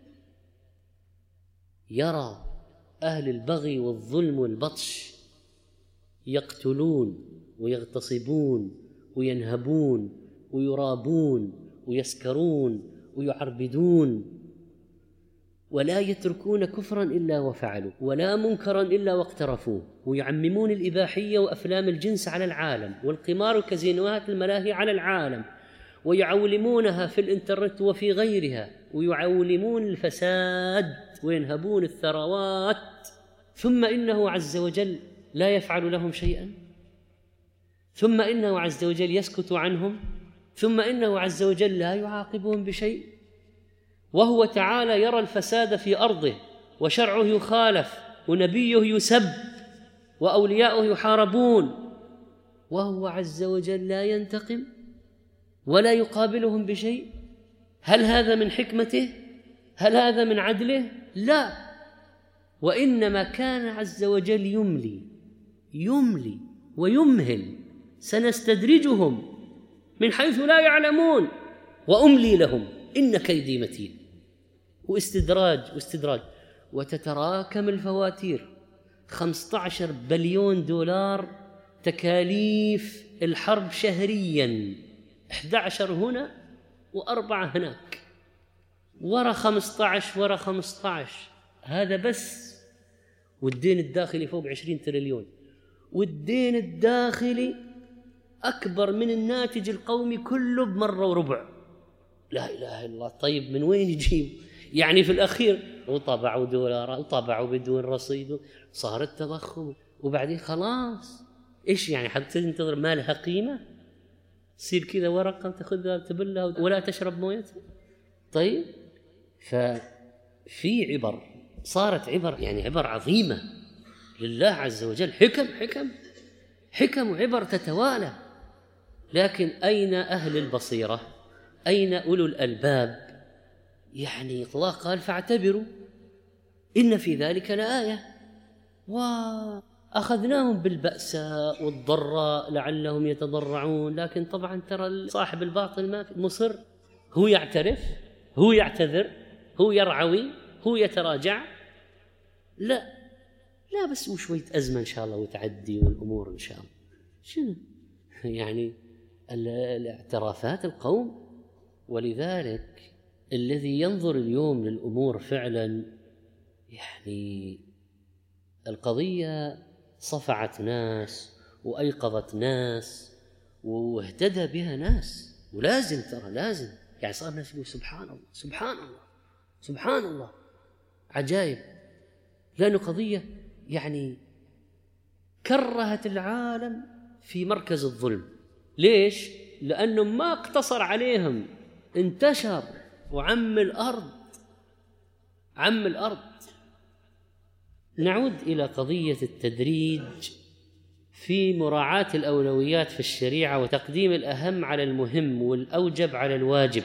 يرى أهل البغي والظلم والبطش يقتلون ويغتصبون وينهبون ويرابون ويسكرون ويعربدون، ولا يتركون كفرا إلا وفعلوا، ولا منكرا إلا واقترفوه، ويعممون الإباحية وأفلام الجنس على العالم، والقمار وكازينوهات الملاهي على العالم، ويعولمونها في الإنترنت وفي غيرها، ويعولمون الفساد وينهبون الثروات، ثم إنه عز وجل لا يفعل لهم شيئا، ثم إنه عز وجل يسكت عنهم، ثم إنه عز وجل لا يعاقبهم بشيء، وهو تعالى يرى الفساد في أرضه وشرعه يخالف ونبيه يسب وأولياؤه يحاربون، وهو عز وجل لا ينتقم ولا يقابلهم بشيء. هل هذا من حكمته؟ هل هذا من عدله؟ لا، وإنما كان عز وجل يملي يملي ويمهل، سنستدرجهم من حيث لا يعلمون وأملي لهم إن كيدي متين. واستدراج واستدراج وتتراكم الفواتير، خمسة عشر بليون دولار تكاليف الحرب شهريا، أحد عشر هنا وأربعة هناك، ورا خمسة عشر ورا خمسة عشر، هذا بس. والدين الداخلي فوق عشرين تريليون، والدين الداخلي أكبر من الناتج القومي كله بمرة وربع. لا إله إلا الله. طيب من وين يجيب؟ يعني في الأخير وطبعوا دولار وطبعوا بدون رصيد، صار التضخم، وبعدين خلاص إيش يعني حتى تنتظر ما لها قيمة؟ تصير كذا ورقة تأخذها تبلها ولا تشرب مويتها. طيب ففي عبر صارت عبر، يعني عبر عظيمة لله عز وجل، حكم حكم حكم وعبر تتوالى. لكن أين أهل البصيرة؟ أين أولو الألباب؟ يعني الله قال فاعتبروا إن في ذلك لآية، وأخذناهم بالبأساء والضراء لعلهم يتضرعون. لكن طبعا ترى صاحب الباطل ما مصر، هو يعترف، هو يعتذر، هو يرعوي، هو يتراجع. لا لا بس وشوية أزمة إن شاء الله وتعدي والأمور إن شاء الله. شنو يعني الاعترافات القوم؟ ولذلك الذي ينظر اليوم للأمور فعلا، يعني القضية صفعت ناس وأيقظت ناس واهتدى بها ناس، ولازم ترى لازم يعني صار الناس يقول سبحان الله سبحان الله سبحان الله، عجائب. لأنه قضية يعني كرهت العالم في مركز الظلم. ليش؟ لأنه ما اقتصر عليهم، انتشر وعم الأرض عم الأرض. نعود إلى قضية التدريج في مراعاة الأولويات في الشريعة وتقديم الأهم على المهم والأوجب على الواجب.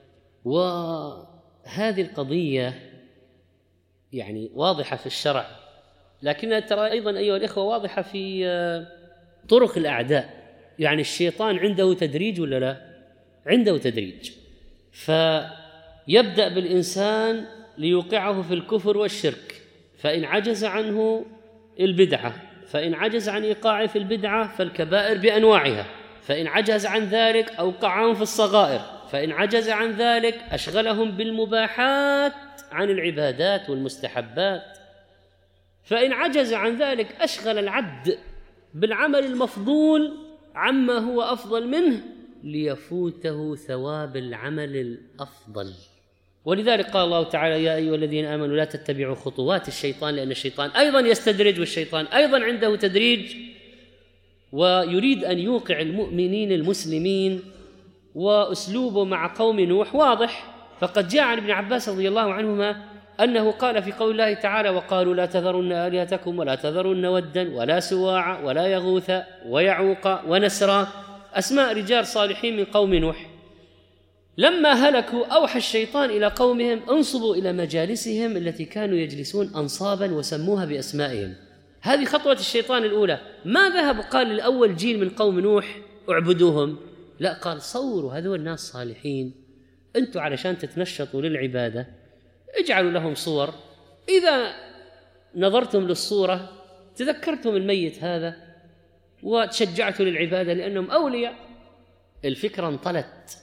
وهذه القضية يعني واضحة في الشرع، لكنها ترى أيضا أيها الإخوة واضحة في طرق الأعداء. يعني الشيطان عنده تدريج ولا لا؟ عنده تدريج. فيبدأ بالإنسان ليوقعه في الكفر والشرك، فإن عجز عنه البدعة، فإن عجز عن إيقاعه في البدعة فالكبائر بأنواعها، فإن عجز عن ذلك أوقعهم في الصغائر، فإن عجز عن ذلك أشغلهم بالمباحات عن العبادات والمستحبات، فإن عجز عن ذلك أشغل العبد بالعمل المفضول عما هو أفضل منه ليفوته ثواب العمل الأفضل. ولذلك قال الله تعالى: يا أيها الذين آمنوا لا تتبعوا خطوات الشيطان لأن الشيطان أيضا يستدرج، والشيطان أيضا عنده تدريج، ويريد أن يوقع المؤمنين المسلمين. وأسلوبه مع قوم نوح واضح، فقد جاء عن ابن عباس رضي الله عنهما أنه قال في قول الله تعالى: وقالوا لا تذرن آلهتكم ولا تذرن ودا ولا سواع ولا يغوث ويعوق ونسرا، أسماء رجال صالحين من قوم نوح. لما هلكوا أوحى الشيطان إلى قومهم: انصبوا إلى مجالسهم التي كانوا يجلسون أنصابا وسموها بأسمائهم. هذه خطوة الشيطان الأولى. ما ذهب قال للأول جيل من قوم نوح اعبدوهم، لا، قال صوروا هذول الناس صالحين، أنتم علشان تتنشطوا للعبادة اجعلوا لهم صور، إذا نظرتم للصورة تذكرتم الميت هذا وتشجعتوا للعبادة لأنهم أولياء. الفكرة انطلت،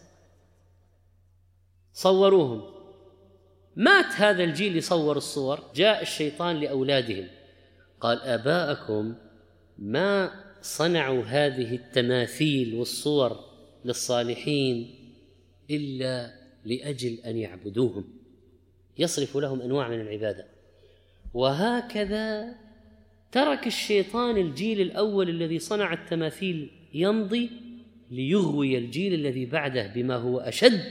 صوروهم. مات هذا الجيل يصور الصور، جاء الشيطان لأولادهم قال: آباءكم ما صنعوا هذه التماثيل والصور للصالحين إلا لأجل أن يعبدوهم، يصرف لهم أنواع من العبادة. وهكذا ترك الشيطان الجيل الأول الذي صنع التماثيل يمضي ليغوي الجيل الذي بعده بما هو أشد،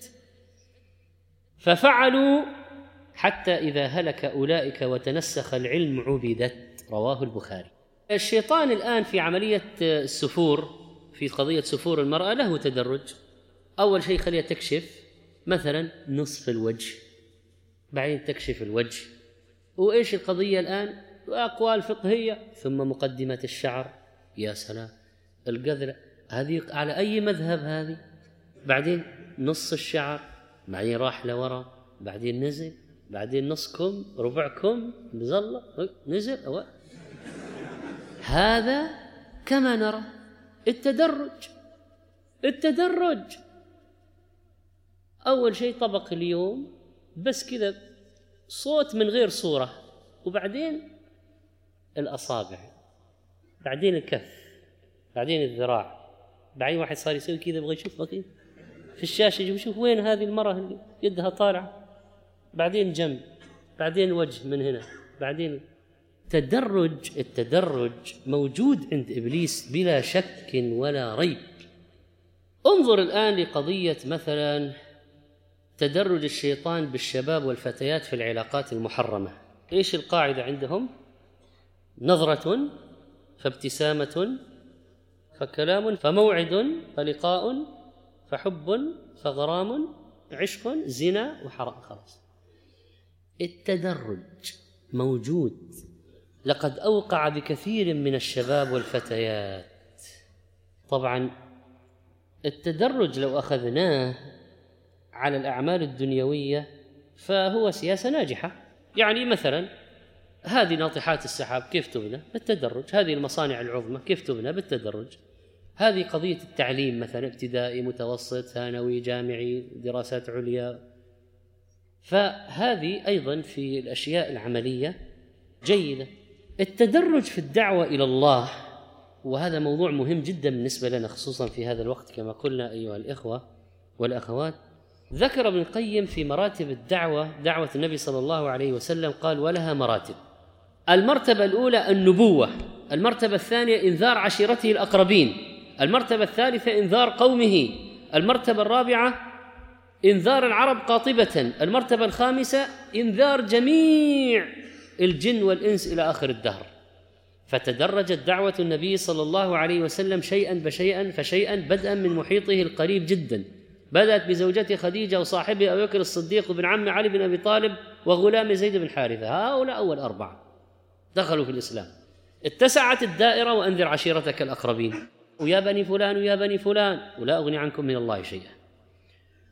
ففعلوا حتى إذا هلك أولئك وتنسخ العلم عبدت. رواه البخاري. الشيطان الآن في عملية السفور، في قضية سفور المرأة، له تدرج. أول شيء خليها تكشف مثلا نصف الوجه، بعدين تكشف الوجه. وإيش القضية الآن؟ أقوال فقهية، ثم مقدمة الشعر، يا سلام، القذرة هذه على أي مذهب هذه؟ بعدين نص الشعر، بعدين راح لورا، بعدين نزل، بعدين نصكم، ربعكم، نزل نزل أو. هذا كما نرى التدرج. التدرج أول شيء طبق اليوم بس كذا صوت من غير صورة، وبعدين الأصابع، بعدين الكف، بعدين الذراع، بعدين واحد صار يسوي كذا يبغى يشوف كذا في الشاشة، يشوف وين هذه المرة اللي يدها طالعة، بعدين جنب، بعدين وجه من هنا، بعدين تدرج. التدرج موجود عند إبليس بلا شك ولا ريب. انظر الآن لقضية مثلا تدرج الشيطان بالشباب والفتيات في العلاقات المحرمة. إيش القاعدة عندهم؟ نظرة فابتسامة فكلام فموعد فلقاء فحب فغرام عشق زنا وحرام. خلاص، التدرج موجود. لقد أوقع بكثير من الشباب والفتيات. طبعا التدرج لو أخذناه على الأعمال الدنيوية فهو سياسة ناجحة. يعني مثلا هذه ناطحات السحاب كيف تبنى؟ بالتدرج. هذه المصانع العظمى كيف تبنى؟ بالتدرج. هذه قضية التعليم مثلا ابتدائي متوسط ثانوي جامعي دراسات عليا، فهذه أيضا في الأشياء العملية جيدة. التدرج في الدعوة إلى الله، وهذا موضوع مهم جدا بالنسبة لنا خصوصا في هذا الوقت كما قلنا أيها الإخوة والأخوات. ذكر ابن القيم في مراتب الدعوة دعوة النبي صلى الله عليه وسلم، قال: ولها مراتب. المرتبة الأولى النبوة، المرتبة الثانية إنذار عشيرته الأقربين، المرتبة الثالثة إنذار قومه، المرتبة الرابعة إنذار العرب قاطبة، المرتبة الخامسة إنذار جميع الجن والإنس إلى آخر الدهر. فتدرجت دعوة النبي صلى الله عليه وسلم شيئا بشيئا فشيئا، بدءا من محيطه القريب جدا. بدأت بزوجته خديجة وصاحبه أبي بكر الصديق وابن عم علي بن أبي طالب وغلام زيد بن حارثة. هؤلاء أول أربعة دخلوا في الإسلام. اتسعت الدائرة: وأنذر عشيرتك الأقربين، ويا بني فلان ويا بني فلان ولا أغني عنكم من الله شيئا.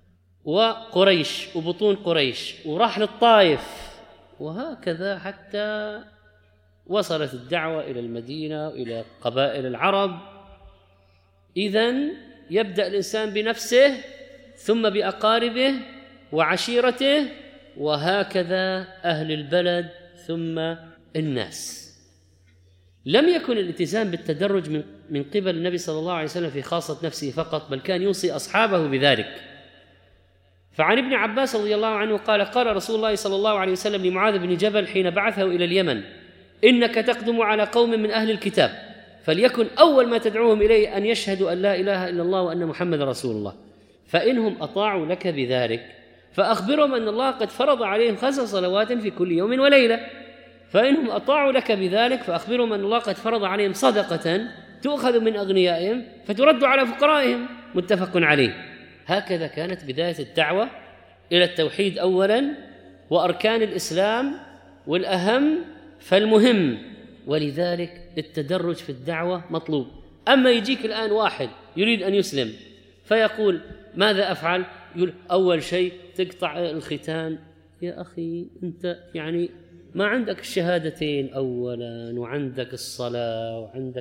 وقريش وبطون قريش، وراح للطائف، وهكذا حتى وصلت الدعوة إلى المدينة وإلى قبائل العرب. إذن يبدأ الإنسان بنفسه ثم بأقاربه وعشيرته، وهكذا أهل البلد ثم الناس. لم يكن الالتزام بالتدرج من من قبل النبي صلى الله عليه وسلم في خاصة نفسه فقط، بل كان يوصي أصحابه بذلك. فعن ابن عباس رضي الله عنه قال: قال رسول الله صلى الله عليه وسلم لمعاذ بن جبل حين بعثه إلى اليمن: إنك تقدم على قوم من أهل الكتاب، فليكن أول ما تدعوهم إليه أن يشهدوا أن لا إله إلا الله وأن محمد رسول الله، فإنهم أطاعوا لك بذلك فأخبرهم أن الله قد فرض عليهم خمس صلوات في كل يوم وليلة، فإنهم أطاعوا لك بذلك فأخبرهم أن الله قد فرض عليهم صدقة تؤخذ من أغنيائهم فترد على فقرائهم، متفق عليه. هكذا كانت بداية الدعوة إلى التوحيد أولاً وأركان الإسلام والأهم فالمهم، ولذلك التدرج في الدعوة مطلوب. أما يجيك الآن واحد يريد أن يسلم فيقول: ماذا أفعل؟ يقول: أول شيء تقطع الختان. يا أخي أنت يعني ما عندك الشهادتين أولاً، وعندك الصلاة، وعندك،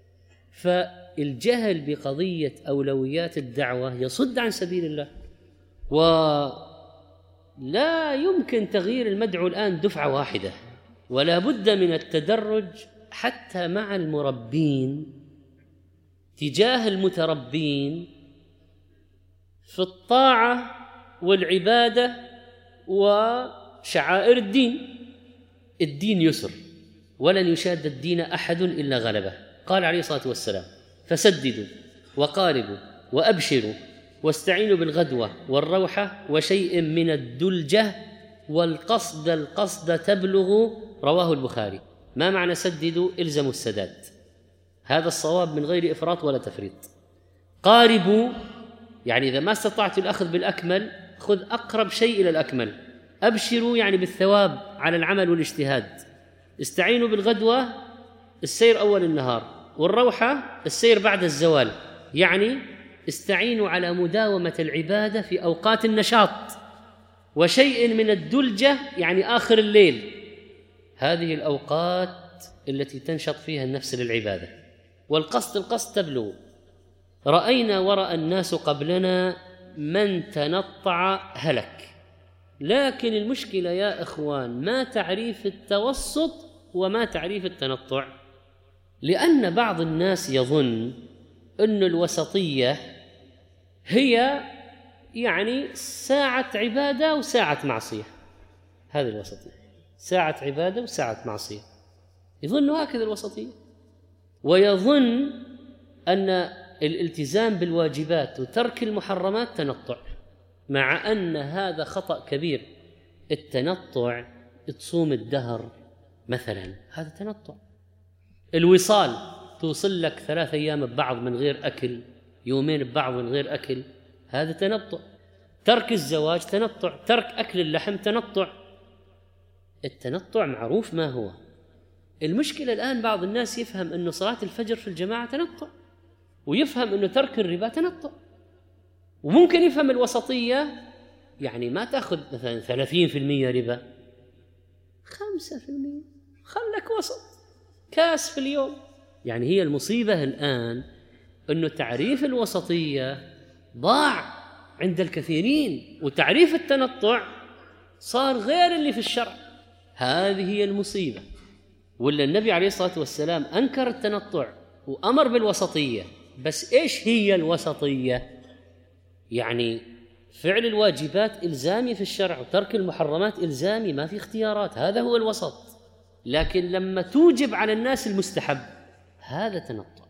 فالجهل بقضية أولويات الدعوة يصد عن سبيل الله. ولا يمكن تغيير المدعو الآن دفعة واحدة، ولا بد من التدرج حتى مع المربين تجاه المتربين في الطاعة والعبادة وشعائر الدين. الدين يسر، ولن يشاد الدين أحد إلا غلبه. قال عليه الصلاة والسلام: فسددوا وقاربوا وأبشروا واستعينوا بالغدوة والروحة وشيء من الدلجة والقصد القصد تبلغ. رواه البخاري. ما معنى سددوا؟ إلزموا السداد، هذا الصواب من غير إفراط ولا تفريط. قاربوا يعني إذا ما استطعت الأخذ بالأكمل خذ أقرب شيء إلى الأكمل. أبشروا يعني بالثواب على العمل والاجتهاد. استعينوا بالغدوة السير أول النهار، والروحة السير بعد الزوال، يعني استعينوا على مداومة العبادة في أوقات النشاط. وشيء من الدلجة يعني آخر الليل، هذه الأوقات التي تنشط فيها النفس للعبادة. والقصد القصد تبلغ. رأينا ورأى الناس قبلنا من تنطع هلك، لكن المشكلة يا إخوان ما تعريف التوسط وما تعريف التنطع. لأن بعض الناس يظن أن الوسطية هي يعني ساعة عبادة وساعة معصية. هذه الوسطية، ساعة عبادة وساعة معصية. يظن هكذا الوسطية، ويظن أن الالتزام بالواجبات وترك المحرمات تنطع، مع أن هذا خطأ كبير. التنطع تصوم الدهر مثلا، هذا تنطع. الوصال توصل لك ثلاث أيام ببعض من غير أكل، يومين ببعض من غير أكل، هذا تنطع. ترك الزواج تنطع، ترك أكل اللحم تنطع. التنطع معروف ما هو. المشكلة الآن بعض الناس يفهم أنه صلاة الفجر في الجماعة تنطع، ويفهم أنه ترك الربا تنطع، وممكن يفهم الوسطية يعني ما تأخذ مثلا ثلاثين في المية ربا، خمسة في المية، خلك وسط، كاس في اليوم. يعني هي المصيبة الآن أنه تعريف الوسطية ضاع عند الكثيرين، وتعريف التنطع صار غير اللي في الشرع. هذه هي المصيبة. ولا النبي عليه الصلاة والسلام أنكر التنطع وأمر بالوسطية. بس إيش هي الوسطية؟ يعني فعل الواجبات إلزامي في الشرع، وترك المحرمات إلزامي، ما في اختيارات، هذا هو الوسط. لكن لما توجب على الناس المستحب، هذا تنطع،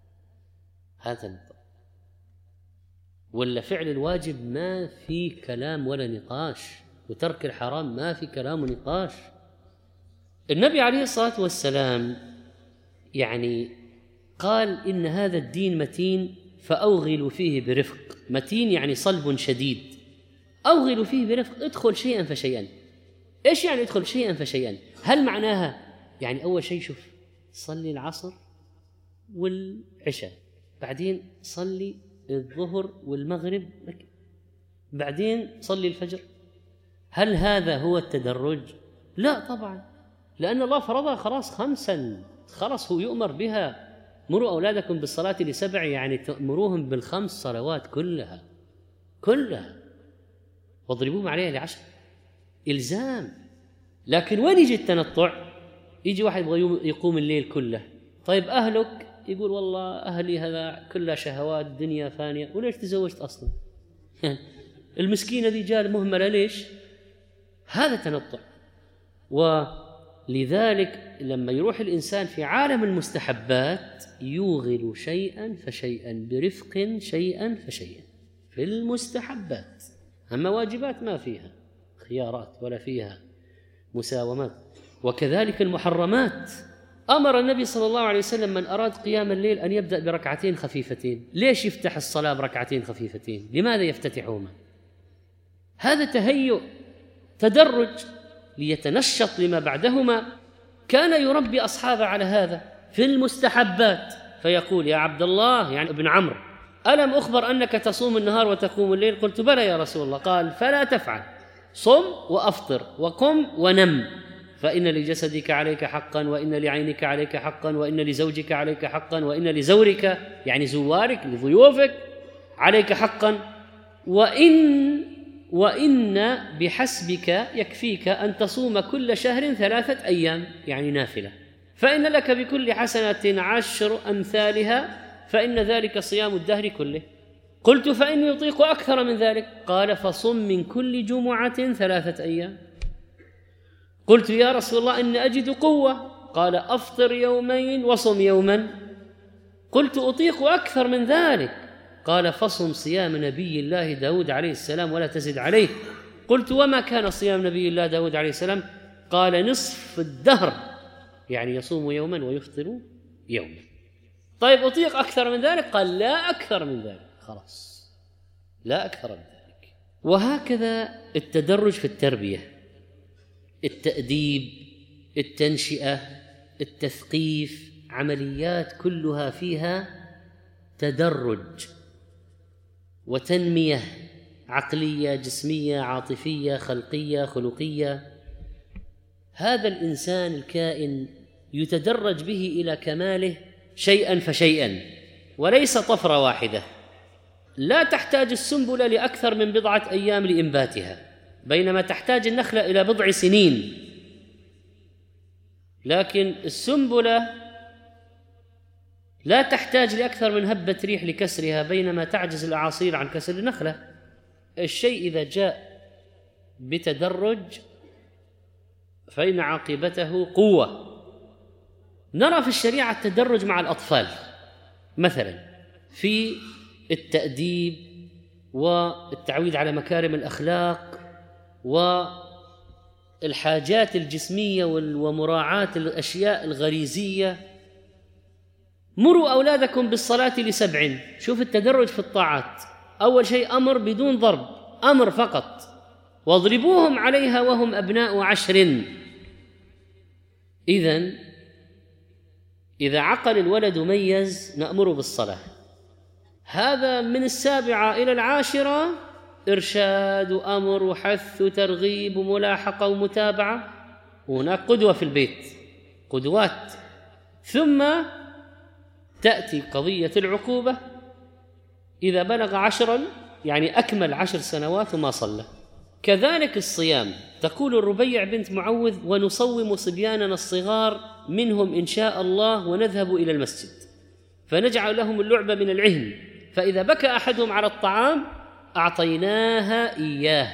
هذا تنطع. ولا فعل الواجب ما في كلام ولا نقاش، وترك الحرام ما في كلام ونقاش. النبي عليه الصلاة والسلام يعني قال: إن هذا الدين متين فأوغلوا فيه برفق. متين يعني صلب شديد. أوغلوا فيه برفق، ادخل شيئا فشيئا. إيش يعني ادخل شيئا فشيئا؟ هل معناها يعني أول شيء شوف صلي العصر والعشاء، بعدين صلي الظهر والمغرب، بعدين صلي الفجر. هل هذا هو التدرج؟ لا طبعا، لأن الله فرضها خلاص خمسا، خلاص هو يؤمر بها. مروا أولادكم بالصلاة لسبع، يعني تأمروهم بالخمس صلوات كلها كلها واضربوهم عليها لعشر، إلزام. لكن وين يجي التنطع؟ يجي واحد يبغى يقوم الليل كله. طيب أهلك؟ يقول والله أهلي هذا كلها شهوات، دنيا فانية، وليش تزوجت أصلا؟ المسكينة دي جال مهملة، ليش؟ هذا تنطع. ولذلك لما يروح الإنسان في عالم المستحبات يوغل شيئا فشيئا برفق، شيئا فشيئا في المستحبات. أما واجبات ما فيها خيارات ولا فيها مساومات. وكذلك المحرمات، أمر النبي صلى الله عليه وسلم من أراد قيام الليل أن يبدأ بركعتين خفيفتين. ليش يفتح الصلاة بركعتين خفيفتين؟ لماذا يفتتحهما؟ هذا تهيؤ، تدرج، ليتنشط لما بعدهما. كان يربي أصحابه على هذا في المستحبات، فيقول يا عبد الله، يعني ابن عمرو، ألم أخبر أنك تصوم النهار وتقوم الليل؟ قلت بلى يا رسول الله. قال فلا تفعل، صم وأفطر وقم ونم، فإن لجسدك عليك حقا، وإن لعينك عليك حقا، وإن لزوجك عليك حقا، وإن لزورك يعني زوارك لضيوفك عليك حقا، وإن وإن بحسبك يكفيك أن تصوم كل شهر ثلاثة أيام يعني نافلة، فإن لك بكل حسنة عشر أمثالها، فإن ذلك صيام الدهر كله. قلت فإني يطيق أكثر من ذلك. قال فصم من كل جمعة ثلاثة أيام. قلت يا رسول الله إن أجد قوة. قال أفطر يومين وصم يوما. قلت أطيق أكثر من ذلك. قال فصم صيام نبي الله داود عليه السلام ولا تزد عليه. قلت وما كان صيام نبي الله داود عليه السلام؟ قال نصف الدهر، يعني يصوم يوما ويفطر يوما. طيب أطيق أكثر من ذلك؟ قال لا أكثر من ذلك، خلاص لا أكثر من ذلك. وهكذا التدرج في التربية، التأديب، التنشئة، التثقيف، عمليات كلها فيها تدرج وتنمية عقلية، جسمية، عاطفية، خلقية، خلقية. هذا الإنسان الكائن يتدرج به إلى كماله شيئا فشيئا، وليس طفرة واحدة. لا تحتاج السنبلة لأكثر من بضعة أيام لإنباتها، بينما تحتاج النخلة إلى بضع سنين. لكن السنبلة لا تحتاج لأكثر من هبة ريح لكسرها، بينما تعجز الأعاصير عن كسر النخلة. الشيء إذا جاء بتدرج فإن عاقبته قوة. نرى في الشريعة التدرج مع الأطفال، مثلا في التأديب والتعويد على مكارم الأخلاق والحاجات الجسمية ومراعاة الأشياء الغريزية. مروا أولادكم بالصلاة لسبع. شوف التدرج في الطاعات. أول شيء أمر بدون ضرب، أمر فقط، واضربوهم عليها وهم أبناء عشر. إذن إذا عقل الولد ميز نأمره بالصلاة. هذا من السابعة إلى العاشرة إرشاد وأمر وحث وترغيب وملاحقة ومتابعة، وهناك قدوة في البيت، قدوات. ثم تأتي قضية العقوبة إذا بلغ عشرا، يعني أكمل عشر سنوات وما صلى. كذلك الصيام. تقول الربيع بنت معوذ ونصوم صبياننا الصغار منهم إن شاء الله ونذهب إلى المسجد فنجعل لهم اللعبة من العهن، فإذا بكى أحدهم على الطعام أعطيناها إياه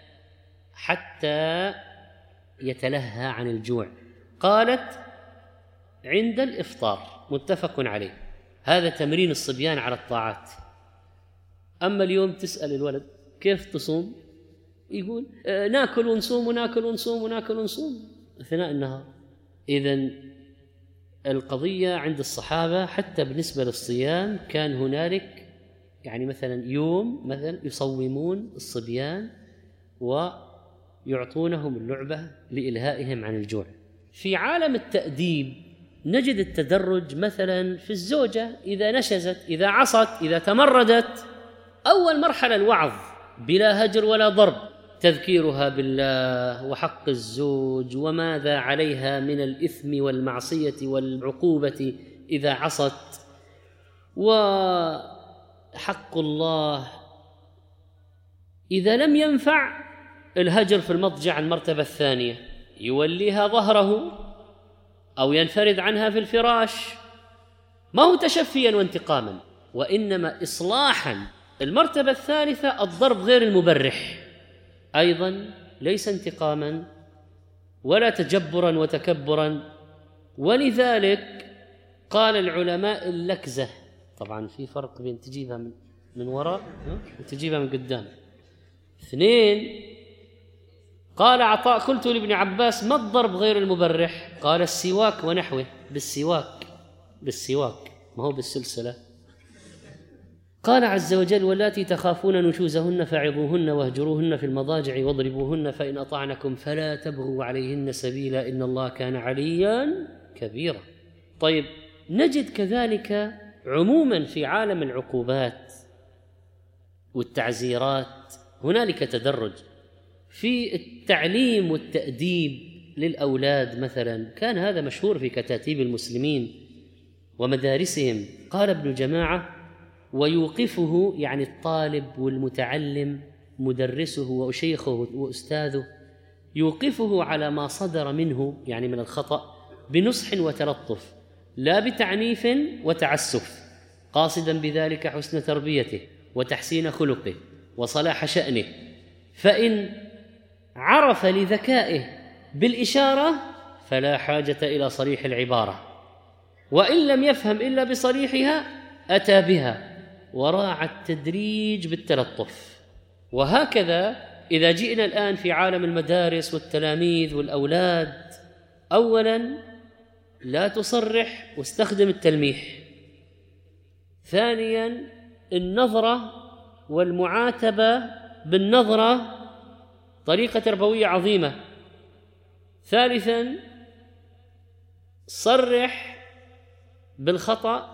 حتى يتلهى عن الجوع. قالت عند الإفطار، متفق عليه. هذا تمرين الصبيان على الطاعات. أما اليوم تسأل الولد كيف تصوم؟ يقول آه ناكل ونصوم وناكل ونصوم وناكل ونصوم أثناء النهار. إذن القضية عند الصحابة حتى بالنسبة للصيام كان هنالك يعني مثلا يوم مثلا يصومون الصبيان ويعطونهم اللعبة لإلهائهم عن الجوع. في عالم التأديب نجد التدرج مثلا في الزوجة إذا نشزت، إذا عصت، إذا تمردت. أول مرحلة الوعظ، بلا هجر ولا ضرب، تذكيرها بالله وحق الزوج وماذا عليها من الإثم والمعصية والعقوبة إذا عصت، وحق الله إذا لم ينفع الهجر في المضجع المرتبة الثانية، يوليها ظهره أو ينفرد عنها في الفراش، ما هو تشفيا وانتقاما، وإنما إصلاحا. المرتبة الثالثة الضرب غير المبرح، أيضا ليس انتقاما ولا تجبرا وتكبرا. ولذلك قال العلماء اللكزة، طبعا في فرق بين تجيبها من, من وراء وتجيبها من قدام. اثنين، قال عطاء: قلت لابن عباس: ما الضرب غير المبرح؟ قال: السواك ونحوه. بالسواك، بالسواك ما هو بالسلسلة. قال عز وجل: واللاتي تخافون نشوزهن فعظوهن واهجروهن في المضاجع واضربوهن فإن أطعنكم فلا تبغوا عليهن سبيلا إن الله كان عليا كبيرا. طيب، نجد كذلك عموما في عالم العقوبات والتعزيرات هنالك تدرج. في التعليم والتأديب للأولاد مثلا كان هذا مشهور في كتاتيب المسلمين ومدارسهم. قال ابن جماعة: ويوقفه، يعني الطالب والمتعلم مدرسه وشيخه وأستاذه، يوقفه على ما صدر منه يعني من الخطأ بنصح وتلطف، لا بتعنيف وتعسف، قاصدا بذلك حسن تربيته وتحسين خلقه وصلاح شأنه. فإن عرف لذكائه بالإشارة فلا حاجة إلى صريح العبارة، وإن لم يفهم إلا بصريحها أتى بها، وراعى التدريج بالتلطف. وهكذا إذا جئنا الآن في عالم المدارس والتلاميذ والأولاد، أولاً لا تصرح واستخدم التلميح. ثانياً النظرة والمعاتبة بالنظرة طريقة تربوية عظيمة. ثالثاً صرح بالخطأ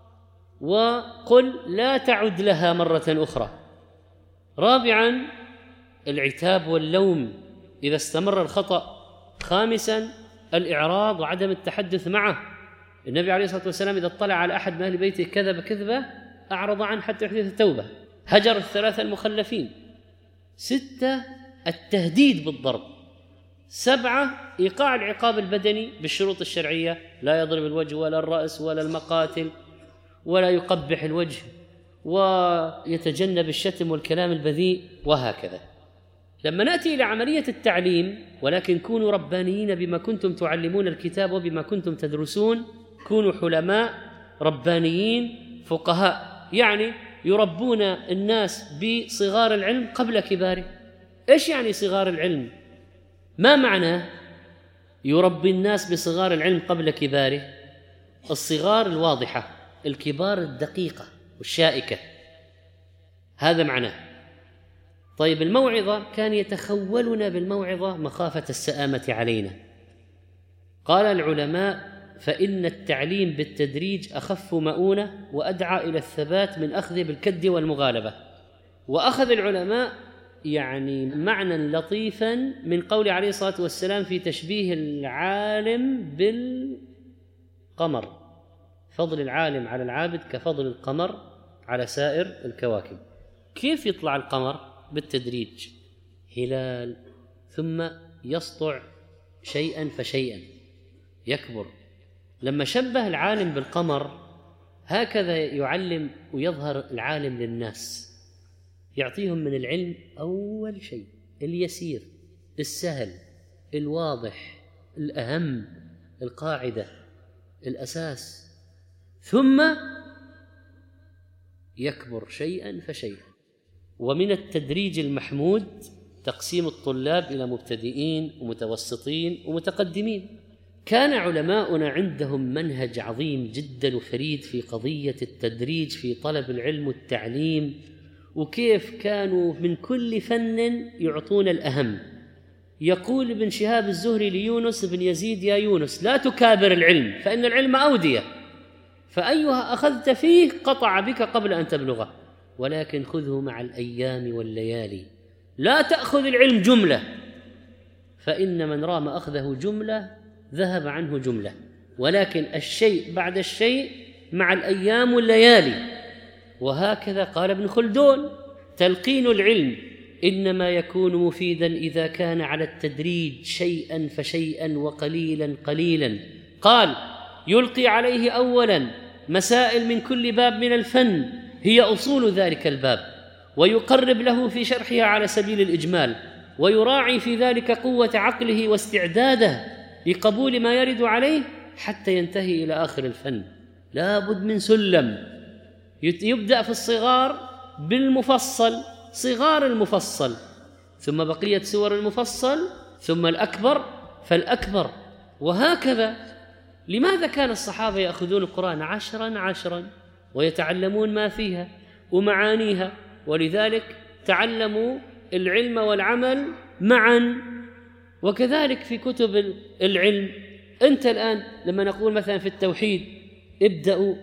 وقل لا تعد لها مرة أخرى. رابعاً العتاب واللوم إذا استمر الخطأ. خامساً الإعراض وعدم التحدث معه. النبي عليه الصلاة والسلام إذا اطلع على أحد من أهل بيته كذب كذبة أعرض عنه حتى يحدث التوبة. هجر الثلاثة المخلفين. ستة التهديد بالضرب. سبعة إيقاع العقاب البدني بالشروط الشرعية، لا يضرب الوجه ولا الرأس ولا المقاتل ولا يقبح الوجه ويتجنب الشتم والكلام البذيء وهكذا. لما نأتي إلى عملية التعليم: ولكن كونوا ربانيين بما كنتم تعلمون الكتاب وبما كنتم تدرسون، كونوا حلماء ربانيين فقهاء، يعني يربون الناس بصغار العلم قبل كباره. إيش يعني صغار العلم؟ ما معنى يربي الناس بصغار العلم قبل كباره؟ الصغار الواضحة، الكبار الدقيقة والشائكة، هذا معناه. طيب، الموعظة كان يتخولنا بالموعظة مخافة السآمة علينا. قال العلماء: فإن التعليم بالتدريج أخف مؤونة وأدعى إلى الثبات من أخذ بالكد والمغالبة. وأخذ العلماء يعني معنى لطيفا من قول عليه الصلاة والسلام في تشبيه العالم بالقمر: فضل العالم على العابد كفضل القمر على سائر الكواكب. كيف يطلع القمر؟ بالتدريج، هلال ثم يسطع شيئا فشيئا يكبر. لما شبه العالم بالقمر هكذا يعلم ويظهر العالم للناس، يعطيهم من العلم أول شيء اليسير السهل الواضح الأهم القاعدة الأساس، ثم يكبر شيئا فشيئا. ومن التدريج المحمود تقسيم الطلاب إلى مبتدئين ومتوسطين ومتقدمين. كان علماؤنا عندهم منهج عظيم جدا وفريد في قضية التدريج في طلب العلم والتعليم، وكيف كانوا من كل فن يعطون الأهم. يقول ابن شهاب الزهري ليونس بن يزيد: يا يونس، لا تكابر العلم فإن العلم أودية، فأيها أخذت فيه قطع بك قبل أن تبلغه. ولكن خذه مع الأيام والليالي، لا تأخذ العلم جملة، فإن من رام أخذه جملة ذهب عنه جملة، ولكن الشيء بعد الشيء مع الأيام والليالي. وهكذا قال ابن خلدون: تلقين العلم إنما يكون مفيدا إذا كان على التدريج شيئا فشيئا وقليلا قليلا. قال: يلقي عليه أولا مسائل من كل باب من الفن هي أصول ذلك الباب، ويقرب له في شرحها على سبيل الإجمال، ويراعي في ذلك قوة عقله واستعداده لقبول ما يرد عليه حتى ينتهي إلى آخر الفن. لا بد من سلم، يبدأ في الصغار بالمفصل، صغار المفصل، ثم بقية سور المفصل، ثم الأكبر فالأكبر، وهكذا. لماذا كان الصحابة يأخذون القرآن عشرا عشرا ويتعلمون ما فيها ومعانيها؟ ولذلك تعلموا العلم والعمل معا. وكذلك في كتب العلم، أنت الآن لما نقول مثلا في التوحيد ابدأوا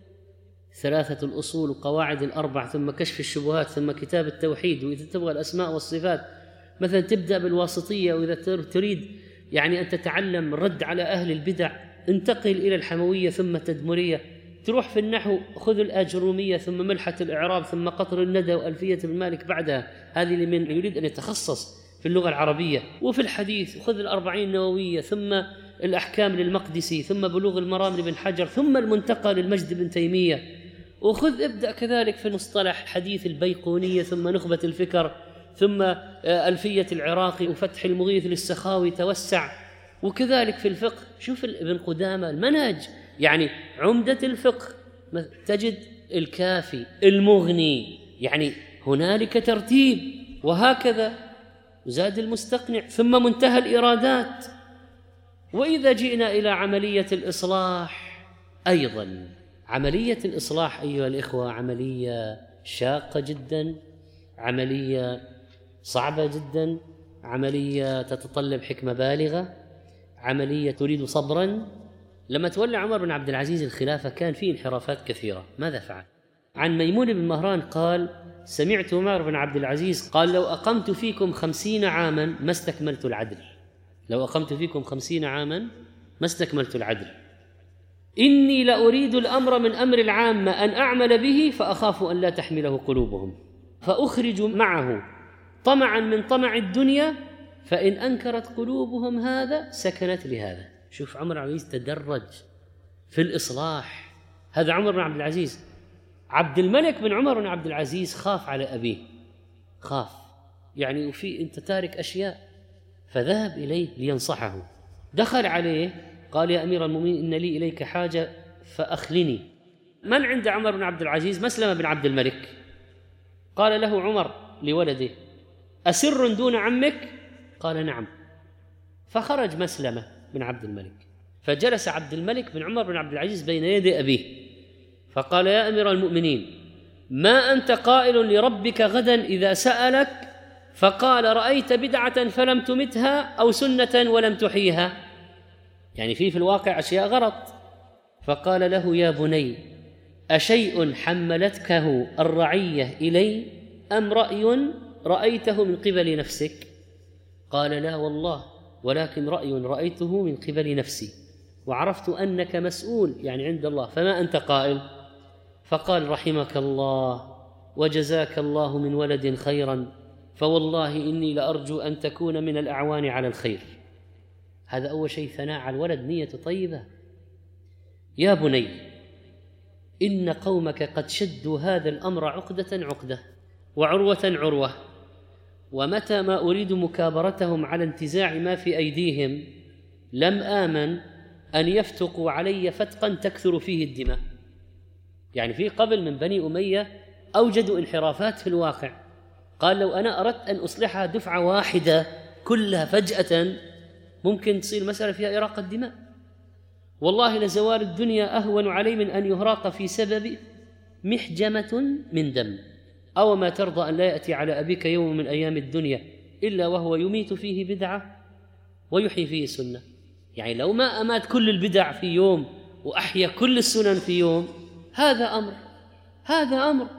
ثلاثة الأصول وقواعد الأربع، ثم كشف الشبهات، ثم كتاب التوحيد، وإذا تبغى الأسماء والصفات مثلا تبدأ بالواسطية، وإذا تريد يعني أن تتعلم الرد على أهل البدع انتقل إلى الحموية ثم التدمرية. تروح في النحو خذ الآجرومية ثم ملحة الإعراب ثم قطر الندى وألفية ابن مالك بعدها، هذه لمن يريد أن يتخصص في اللغة العربية. وفي الحديث خذ الأربعين النووية ثم الأحكام للمقدسي ثم بلوغ المرام لابن حجر ثم المنتقى للمجد بن تيمية. وخذ ابدأ كذلك في المصطلح حديث البيقونية ثم نخبة الفكر ثم ألفية العراقي وفتح المغيث للسخاوي توسع. وكذلك في الفقه شوف ابن قدامة المنهج، يعني عمدة الفقه تجد الكافي المغني، يعني هنالك ترتيب. وهكذا زاد المستقنع ثم منتهى الإرادات. وإذا جئنا إلى عملية الإصلاح أيضا، عملية الإصلاح أيها الإخوة عملية شاقة جدا، عملية صعبة جدا، عملية تتطلب حكمة بالغة، عملية تريد صبرا. لما تولى عمر بن عبد العزيز الخلافة كان فيه انحرافات كثيرة. ماذا فعل؟ عن ميمون بن مهران قال: سمعت عمر بن عبد العزيز قال: لو أقمت فيكم خمسين عاما ما استكملت العدل، لو أقمت فيكم خمسين عاما ما استكملت العدل، إني لأريد الأمر من أمر العامة أن أعمل به فأخاف أن لا تحمله قلوبهم، فأخرج معه طمعا من طمع الدنيا، فإن أنكرت قلوبهم هذا سكنت لهذا. شوف عمر بن عبد العزيز تدرج في الإصلاح. هذا عمر بن عبد العزيز. عبد الملك بن عمر بن عبد العزيز خاف على أبيه، خاف يعني وفي أنت تارك أشياء، فذهب إليه لينصحه. دخل عليه قال: يا أمير المؤمنين إن لي إليك حاجة فأخلني. من عند عمر بن عبد العزيز؟ مسلمة بن عبد الملك. قال له عمر لولده: أسر دون عمك؟ قال: نعم. فخرج مسلمة بن عبد الملك، فجلس عبد الملك بن عمر بن عبد العزيز بين يدي أبيه، فقال: يا أمير المؤمنين ما أنت قائل لربك غدا إذا سألك فقال رأيت بدعة فلم تمتها أو سنة ولم تحيها؟ يعني في في الواقع أشياء غلط. فقال له: يا بني أشيء حملتكه الرعية إلي أم رأي رأيته من قبل نفسك؟ قال: لا والله، ولكن رأي رأيته من قبل نفسي، وعرفت أنك مسؤول يعني عند الله، فما أنت قائل؟ فقال: رحمك الله وجزاك الله من ولد خيرا، فوالله إني لأرجو أن تكون من الأعوان على الخير. هذا أول شيء، ثناء على الولد، نية طيبة. يا بني إن قومك قد شدوا هذا الأمر عقدة عقدة وعروة عروة، ومتى ما أريد مكابرتهم على انتزاع ما في أيديهم لم آمن أن يفتقوا علي فتقا تكثر فيه الدماء. يعني في قبل من بني أمية أوجدوا انحرافات في الواقع، قال: لو أنا أردت أن أصلحها دفعة واحدة كلها فجأة ممكن تصير مسألة فيها إراقة دماء. والله لزوال الدنيا أهون علي من أن يهراق في سبب محجمة من دم. أو ما ترضى أن لا يأتي على أبيك يوم من أيام الدنيا إلا وهو يميت فيه بدعة ويحيي فيه سنة. يعني لو ما أمات كل البدع في يوم وأحيا كل السنن في يوم، هذا أمر هذا أمر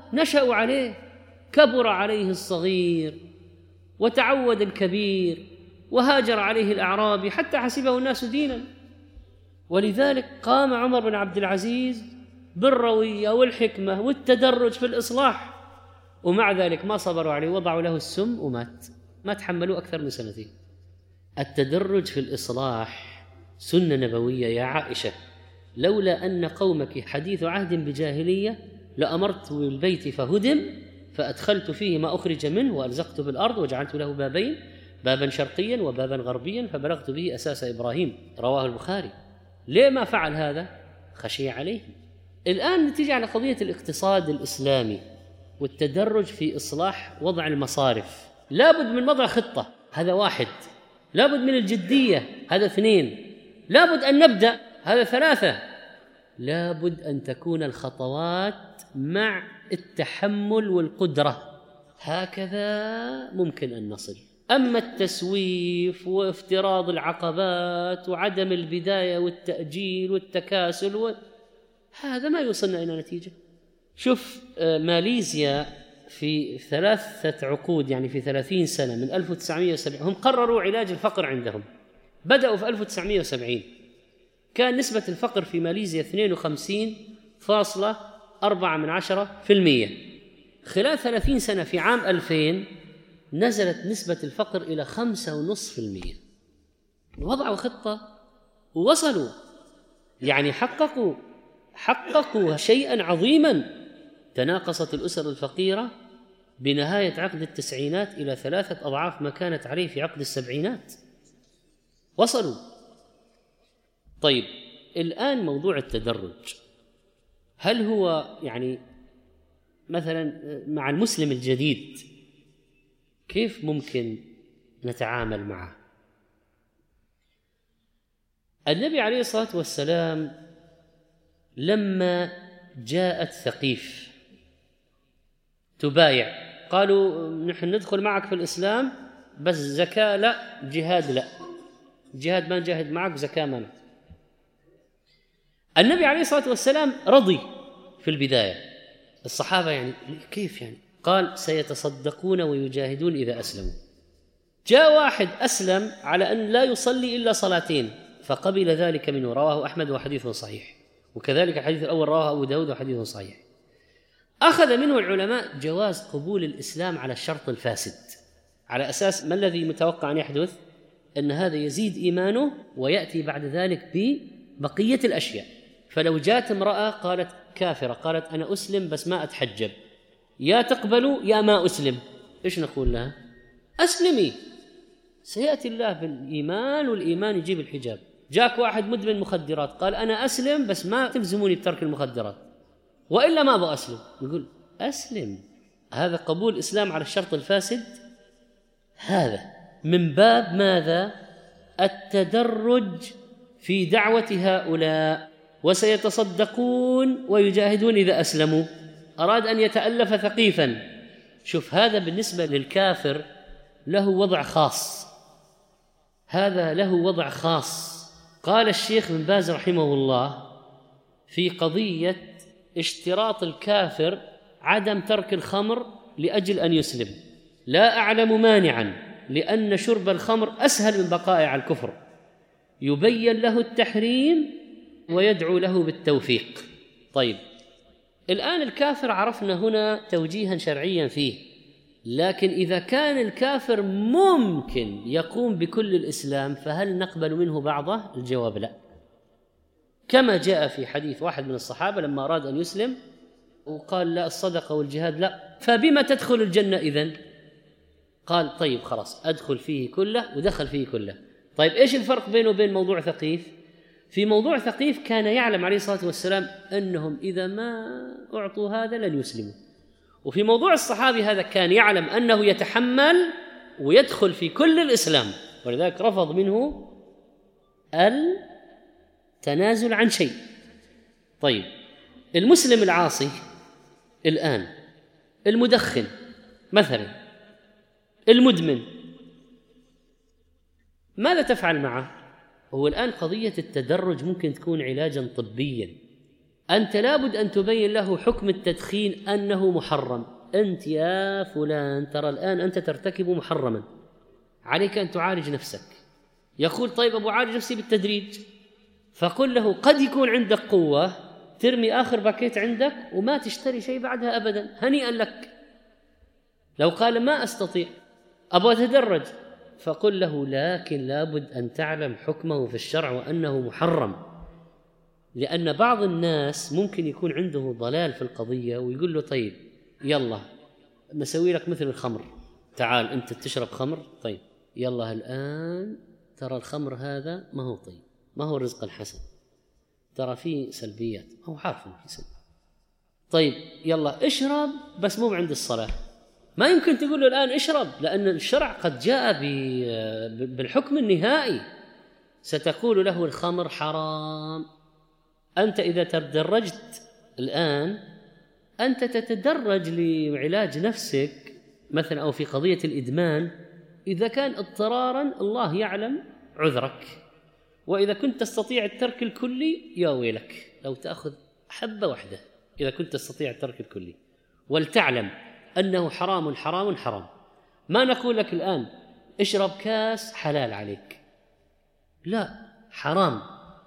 نشأوا عليه، كبر عليه الصغير وتعود الكبير وهاجر عليه الأعرابي حتى حسبه الناس دينا. ولذلك قام عمر بن عبد العزيز بالروية والحكمة والتدرج في الإصلاح، ومع ذلك ما صبروا عليه، وضعوا له السم ومات، ما تحملوا أكثر من سنتين. التدرج في الإصلاح سنة نبوية يا عائشة، لولا أن قومك حديث عهد بجاهلية لأمرت بالبيت فهدم فأدخلت فيه ما أخرج منه وألزقت بالأرض وجعلت له بابين، بابا شرقيا وبابا غربيا فبلغت به أساس إبراهيم، رواه البخاري. ليه ما فعل هذا؟ خشي عليه. الآن نتيجة على قضية الاقتصاد الإسلامي والتدرج في إصلاح وضع المصارف، لابد من وضع خطة، هذا واحد. لابد من الجدية، هذا اثنين. لابد أن نبدأ، هذا ثلاثة. لابد أن تكون الخطوات مع التحمل والقدرة، هكذا ممكن أن نصل. أما التسويف وافتراض العقبات وعدم البداية والتأجيل والتكاسل و... هذا ما يوصلنا إلى نتيجة. شوف ماليزيا في ثلاثة عقود، يعني في ثلاثين سنة من ألف وتسعمائة وسبعين، هم قرروا علاج الفقر عندهم. بدأوا في ألف وتسعمائة وسبعين، كان نسبة الفقر في ماليزيا اثنين وخمسين فاصلة أربعة من عشرة في المية. خلال ثلاثين سنة في عام ألفين نزلت نسبة الفقر إلى خمسة ونصف في المية. وضعوا خطة ووصلوا، يعني حققوا حققوا شيئا عظيما. تناقصت الأسر الفقيرة بنهاية عقد التسعينات إلى ثلاثة أضعاف ما كانت عليه في عقد السبعينات، وصلوا. طيب الآن موضوع التدرج، هل هو يعني مثلا مع المسلم الجديد كيف ممكن نتعامل معه؟ النبي عليه الصلاة والسلام لما جاءت ثقيف تبايع، قالوا نحن ندخل معك في الإسلام بس زكاة لا، جهاد لا، جهاد ما نجاهد معك، زكاة ما. النبي عليه الصلاة والسلام رضي في البداية. الصحابة يعني كيف يعني؟ قال سيتصدقون ويجاهدون إذا أسلموا. جاء واحد أسلم على أن لا يصلي إلا صلاتين فقبل ذلك منه، رواه أحمد وحديثه صحيح، وكذلك الحديث الأول رواه أبو داود وحديثه صحيح. أخذ منه العلماء جواز قبول الإسلام على الشرط الفاسد، على أساس ما الذي متوقع أن يحدث؟ أن هذا يزيد إيمانه ويأتي بعد ذلك ببقية الأشياء. فلو جاءت امرأة قالت كافرة قالت أنا أسلم بس ما أتحجب، يا تقبلوا يا ما أسلم، إيش نقول لها؟ أسلمي، سيأتي الله بالإيمان والإيمان يجيب الحجاب. جاك واحد مدمن مخدرات قال أنا أسلم بس ما تلزموني بترك المخدرات وإلا ما أبغى أسلم، يقول أسلم. هذا قبول الإسلام على الشرط الفاسد، هذا من باب ماذا؟ التدرج في دعوة هؤلاء. وسيتصدقون ويجاهدون إذا أسلموا. أراد أن يتألف ثقيفا. شوف هذا بالنسبة للكافر له وضع خاص، هذا له وضع خاص. قال الشيخ بن باز رحمه الله في قضية اشتراط الكافر عدم ترك الخمر لأجل أن يسلم: لا أعلم مانعا لأن شرب الخمر أسهل من بقاء على الكفر، يبين له التحريم ويدعو له بالتوفيق. طيب الآن الكافر عرفنا هنا توجيها شرعيا فيه، لكن إذا كان الكافر ممكن يقوم بكل الإسلام فهل نقبل منه بعضه؟ الجواب لا، كما جاء في حديث واحد من الصحابة لما أراد أن يسلم وقال لا الصدقة والجهاد لا، فبما تدخل الجنة إذن؟ قال طيب خلاص أدخل فيه كله، ودخل فيه كله. طيب إيش الفرق بينه وبين موضوع ثقيف؟ في موضوع ثقيف كان يعلم عليه الصلاة والسلام أنهم إذا ما أعطوا هذا لن يسلموا، وفي موضوع الصحابي هذا كان يعلم أنه يتحمل ويدخل في كل الإسلام، ولذلك رفض منه التنازل عن شيء. طيب المسلم العاصي الآن، المدخن مثلا، المدمن، ماذا تفعل معه؟ هو الآن قضية التدرج ممكن تكون علاجا طبيا، أنت لابد أن تبين له حكم التدخين أنه محرم. أنت يا فلان ترى الآن أنت ترتكب محرما، عليك أن تعالج نفسك. يقول طيب أبو عالج نفسي بالتدريج، فقل له قد يكون عندك قوة ترمي آخر باكيت عندك وما تشتري شيء بعدها أبدا، هنيئا لك. لو قال ما أستطيع أبغى أتدرج، فقل له لكن لابد أن تعلم حكمه في الشرع وأنه محرم. لأن بعض الناس ممكن يكون عنده ضلال في القضية ويقول له طيب يلا نسوي لك مثل الخمر، تعال أنت تشرب خمر، طيب يلا الآن ترى الخمر هذا ما هو طيب، ما هو رزق الحسن، ترى فيه سلبيات، ما هو عارف انه فيه سلبيات. طيب يلا اشرب بس مو عند الصلاة. ما يمكن تقول له الآن اشرب، لأن الشرع قد جاء بالحكم النهائي. ستقول له الخمر حرام. أنت إذا تدرجت الآن أنت تتدرج لعلاج نفسك مثلا أو في قضية الإدمان، إذا كان اضطرارا الله يعلم عذرك، وإذا كنت تستطيع الترك الكلي يا ويلك لو تأخذ حبة واحدة إذا كنت تستطيع الترك الكلي. ولتعلم أنه حرام حرام حرام. ما نقول لك الآن اشرب كاس حلال عليك، لا، حرام،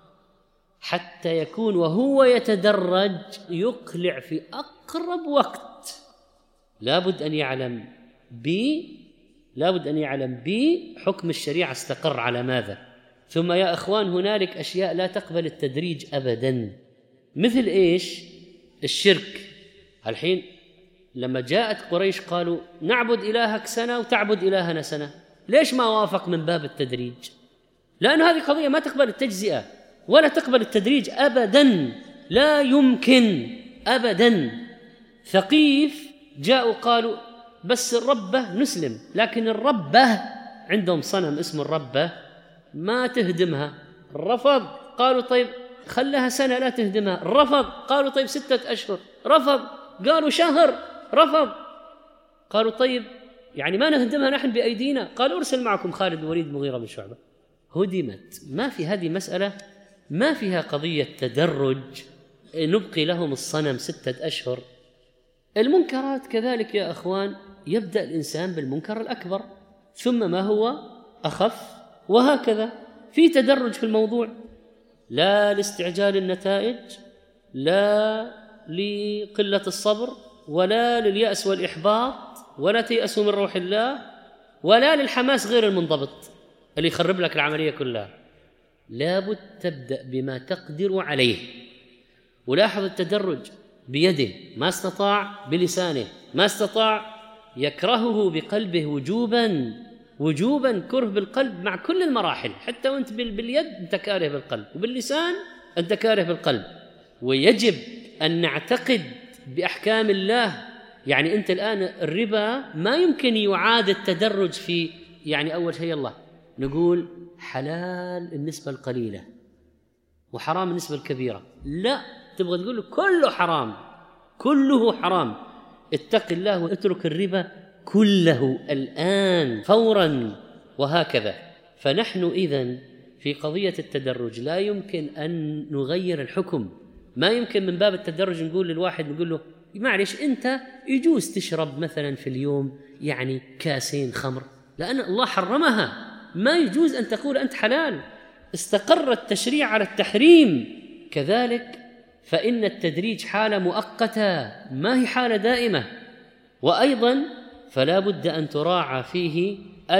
حتى يكون وهو يتدرج يقلع في أقرب وقت. لابد أن يعلم بي لابد أن يعلم بي حكم الشريعة استقر على ماذا. ثم يا أخوان هنالك أشياء لا تقبل التدريج أبدا، مثل إيش؟ الشرك. الحين لما جاءت قريش قالوا نعبد إلهك سنة وتعبد إلهنا سنة، ليش ما وافق من باب التدريج؟ لأن هذه قضية ما تقبل التجزئة ولا تقبل التدريج أبدا، لا يمكن أبدا. ثقيف جاءوا قالوا بس الربة نسلم، لكن الربة عندهم صنم اسمه الربة ما تهدمها، رفض. قالوا طيب خلها سنة لا تهدمها، رفض. قالوا طيب ستة أشهر، رفض. قالوا شهر، رفض. قالوا طيب يعني ما نهدمها نحن بأيدينا، قالوا أرسل معكم خالد الوليد مغيرة بن شعبة، هدمت. ما في هذه مسألة، ما فيها قضية تدرج نبقي لهم الصنم ستة أشهر. المنكرات كذلك يا أخوان، يبدأ الإنسان بالمنكر الأكبر ثم ما هو أخف، وهكذا في تدرج في الموضوع، لا لاستعجال النتائج، لا لقلة الصبر، ولا لليأس والإحباط، ولا تيأسوا من روح الله، ولا للحماس غير المنضبط اللي يخرب لك العملية كلها. لابد تبدأ بما تقدر عليه. ولاحظ التدرج بيده، ما استطاع بلسانه، ما استطاع يكرهه بقلبه وجوبا وجوبا كره بالقلب مع كل المراحل، حتى وانت باليد انت كاره بالقلب، وباللسان انت كاره بالقلب. ويجب أن نعتقد بأحكام الله. يعني أنت الآن الربا ما يمكن يعاد التدرج في، يعني أول شيء الله نقول حلال النسبة القليلة وحرام النسبة الكبيرة، لا، تبغى تقول له كله حرام، كله حرام، اتق الله واترك الربا كله الآن فورا، وهكذا. فنحن إذن في قضية التدرج لا يمكن أن نغير الحكم. ما يمكن من باب التدرج نقول للواحد نقول له معلش أنت يجوز تشرب مثلا في اليوم يعني كاسين خمر، لأن الله حرمها، ما يجوز أن تقول أنت حلال، استقر التشريع على التحريم. كذلك فإن التدريج حالة مؤقتة ما هي حالة دائمة. وأيضا فلا بد أن تراعى فيه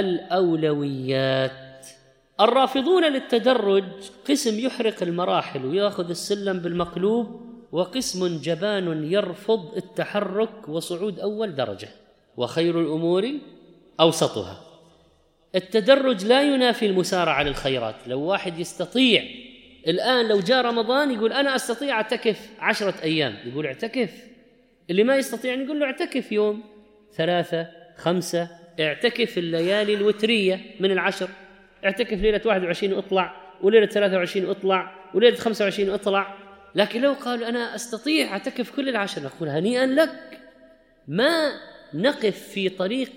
الأولويات. الرافضون للتدرج قسم يحرق المراحل ويأخذ السلم بالمقلوب، وقسم جبان يرفض التحرك وصعود أول درجة، وخير الأمور أوسطها. التدرج لا ينافي المسارعة على الخيرات. لو واحد يستطيع الآن لو جاء رمضان يقول أنا أستطيع أعتكف عشرة أيام، يقول اعتكف. اللي ما يستطيع نقول له اعتكف يوم، ثلاثة، خمسة، اعتكف الليالي الوترية من العشر، اعتكف ليلة واحد وعشرين واطلع، وليلة ثلاثة وعشرين واطلع، وليلة خمسة وعشرين واطلع. لكن لو قال أنا أستطيع أعتكف كل العشر نقول هنيئا لك. ما نقف في طريق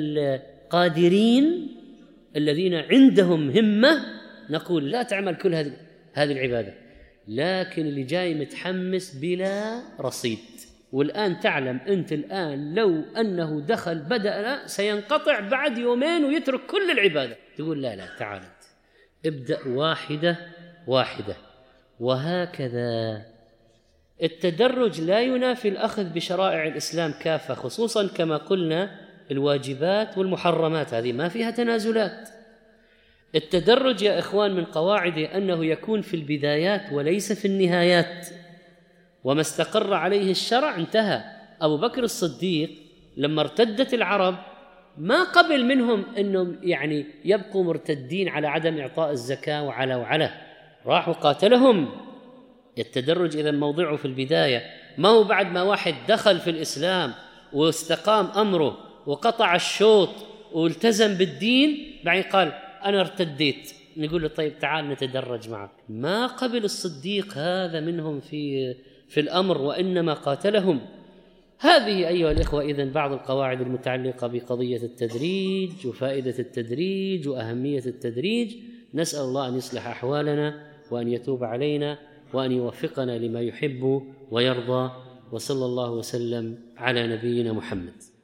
القادرين الذين عندهم همة نقول لا تعمل كل هذه هذه العبادة. لكن اللي جاي متحمس بلا رصيد. والآن تعلم أنت الآن لو أنه دخل بدأ سينقطع بعد يومين ويترك كل العبادة، تقول لا لا تعال ابدأ واحدة واحدة. وهكذا التدرج لا ينافي الأخذ بشرائع الإسلام كافة، خصوصا كما قلنا الواجبات والمحرمات هذه ما فيها تنازلات. التدرج يا إخوان من قواعده أنه يكون في البدايات وليس في النهايات، وما استقر عليه الشرع انتهى. أبو بكر الصديق لما ارتدت العرب ما قبل منهم أنهم يعني يبقوا مرتدين على عدم إعطاء الزكاة وعلى وعلى، راحوا قاتلهم. التدرج إذا موضعه في البداية، ما هو بعد ما واحد دخل في الإسلام واستقام أمره وقطع الشوط والتزم بالدين بعدين قال أنا ارتديت نقول له طيب تعال نتدرج معك. ما قبل الصديق هذا منهم في في الأمر، وإنما قاتلهم. هذه أيها الإخوة إذن بعض القواعد المتعلقة بقضية التدريج وفائدة التدريج وأهمية التدريج. نسأل الله أن يصلح أحوالنا وأن يتوب علينا وأن يوفقنا لما يحب ويرضى، وصلى الله وسلم على نبينا محمد.